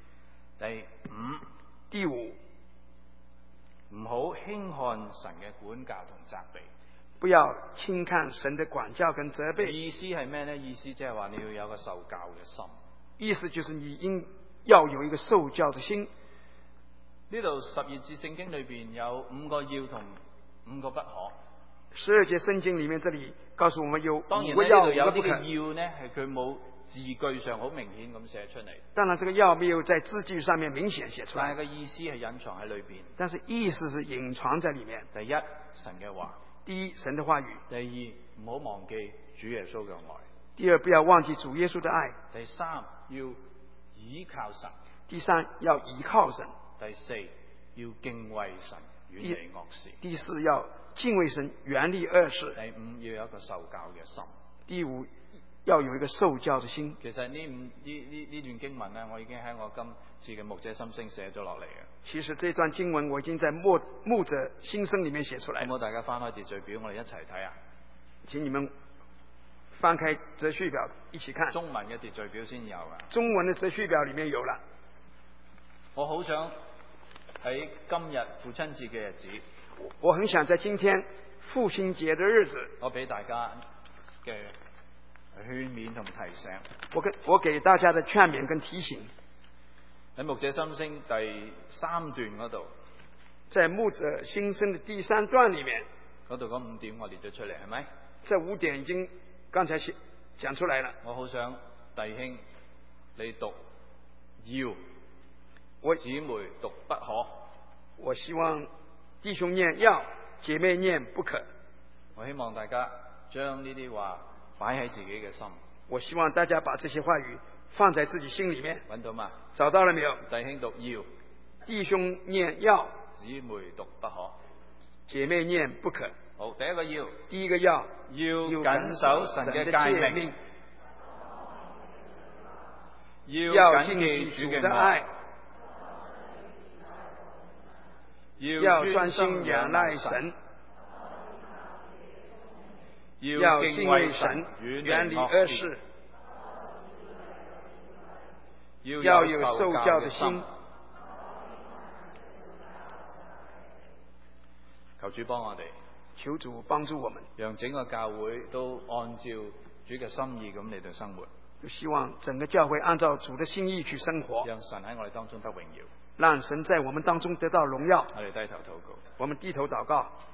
Speaker 1: 第5，
Speaker 2: 唔好輕看神嘅管教同責備。
Speaker 1: 不要輕看神的管教跟責備。
Speaker 2: 意思係咩呢？意思即係話你要有個受教嘅心。
Speaker 1: 意思就是你應要有一個受教的心。
Speaker 2: 呢度12節聖經裏邊有5個要同5個不可。
Speaker 1: 12節聖經裏面這裏告訴我們有
Speaker 2: 當然
Speaker 1: 5個要
Speaker 2: 呢度有
Speaker 1: 5個不可。
Speaker 2: 啲嘅要呢係佢冇字句上好明顯咁寫出嚟。
Speaker 1: 當然這個要沒有在字句上面明顯寫出來，
Speaker 2: 但係個意思係隱藏喺裏邊。
Speaker 1: 但是意思是隱藏在裏面。
Speaker 2: 第一，神嘅話。
Speaker 1: 第一，神的話語。
Speaker 2: 第二，唔好忘記主耶穌嘅愛。
Speaker 1: 第二，不要忘記主耶穌的愛。
Speaker 2: 第3，要倚靠神。
Speaker 1: 第3，要倚靠神。
Speaker 2: 第4，要敬畏神，遠離惡事。
Speaker 1: 第4，要敬畏神，遠離惡事。
Speaker 2: 第5，要有一個受教嘅心。
Speaker 1: 第5，要有一個受教的心。
Speaker 2: 其實呢段經文呢，我已經喺我今次嘅牧者心聲寫咗落嚟嘅。
Speaker 1: 其實這段經文我已經在牧者心聲裏面寫出來。
Speaker 2: 好唔好大家翻開秩序表，我哋一齊睇下。
Speaker 1: 請你們翻開秩序表一起看。
Speaker 2: 中文嘅秩序表先有啊。
Speaker 1: 中文的秩序表裏面有了。
Speaker 2: 我好想喺今日父親節嘅日子，
Speaker 1: 我很想在今天父親節的日子，
Speaker 2: 我俾大家嘅勸勉同提醒。
Speaker 1: 我給大家的勸勉跟提醒。
Speaker 2: 喺牧者心聲第3段嗰度，
Speaker 1: 在牧者心聲的第3段裏面，
Speaker 2: 嗰度嗰5點我列咗出嚟，係咪？
Speaker 1: 這5點已經剛才講出來了。
Speaker 2: 我好想弟兄你讀要，姊妹讀不可。
Speaker 1: 我希望弟兄念要，姐妹念不可。
Speaker 2: 我希望大家將呢啲話擺喺自己嘅心。
Speaker 1: 我希望大家把這些話語放在自己心裏面。
Speaker 2: 揾到嗎？
Speaker 1: 找到了沒有？
Speaker 2: 弟兄讀要，
Speaker 1: 弟兄念要，
Speaker 2: 姊妹讀不可，
Speaker 1: 姐妹念不可。
Speaker 2: 好，第一個要，
Speaker 1: 第一個要
Speaker 2: 謹守神嘅誡命，
Speaker 1: 要謹記主嘅愛，要專心仰賴神，要敬畏神，遠離惡事，要有受教的心。
Speaker 2: 求主幫我哋，
Speaker 1: 求主幫助我們，
Speaker 2: 讓整個教會都按照主嘅心意咁嚟到生活。
Speaker 1: 就希望整個教會按照主的心意去生活，
Speaker 2: 讓神喺我哋當中得榮耀，
Speaker 1: 讓神在我們當中得到榮耀。
Speaker 2: 我哋低頭禱告，
Speaker 1: 我們低頭禱告。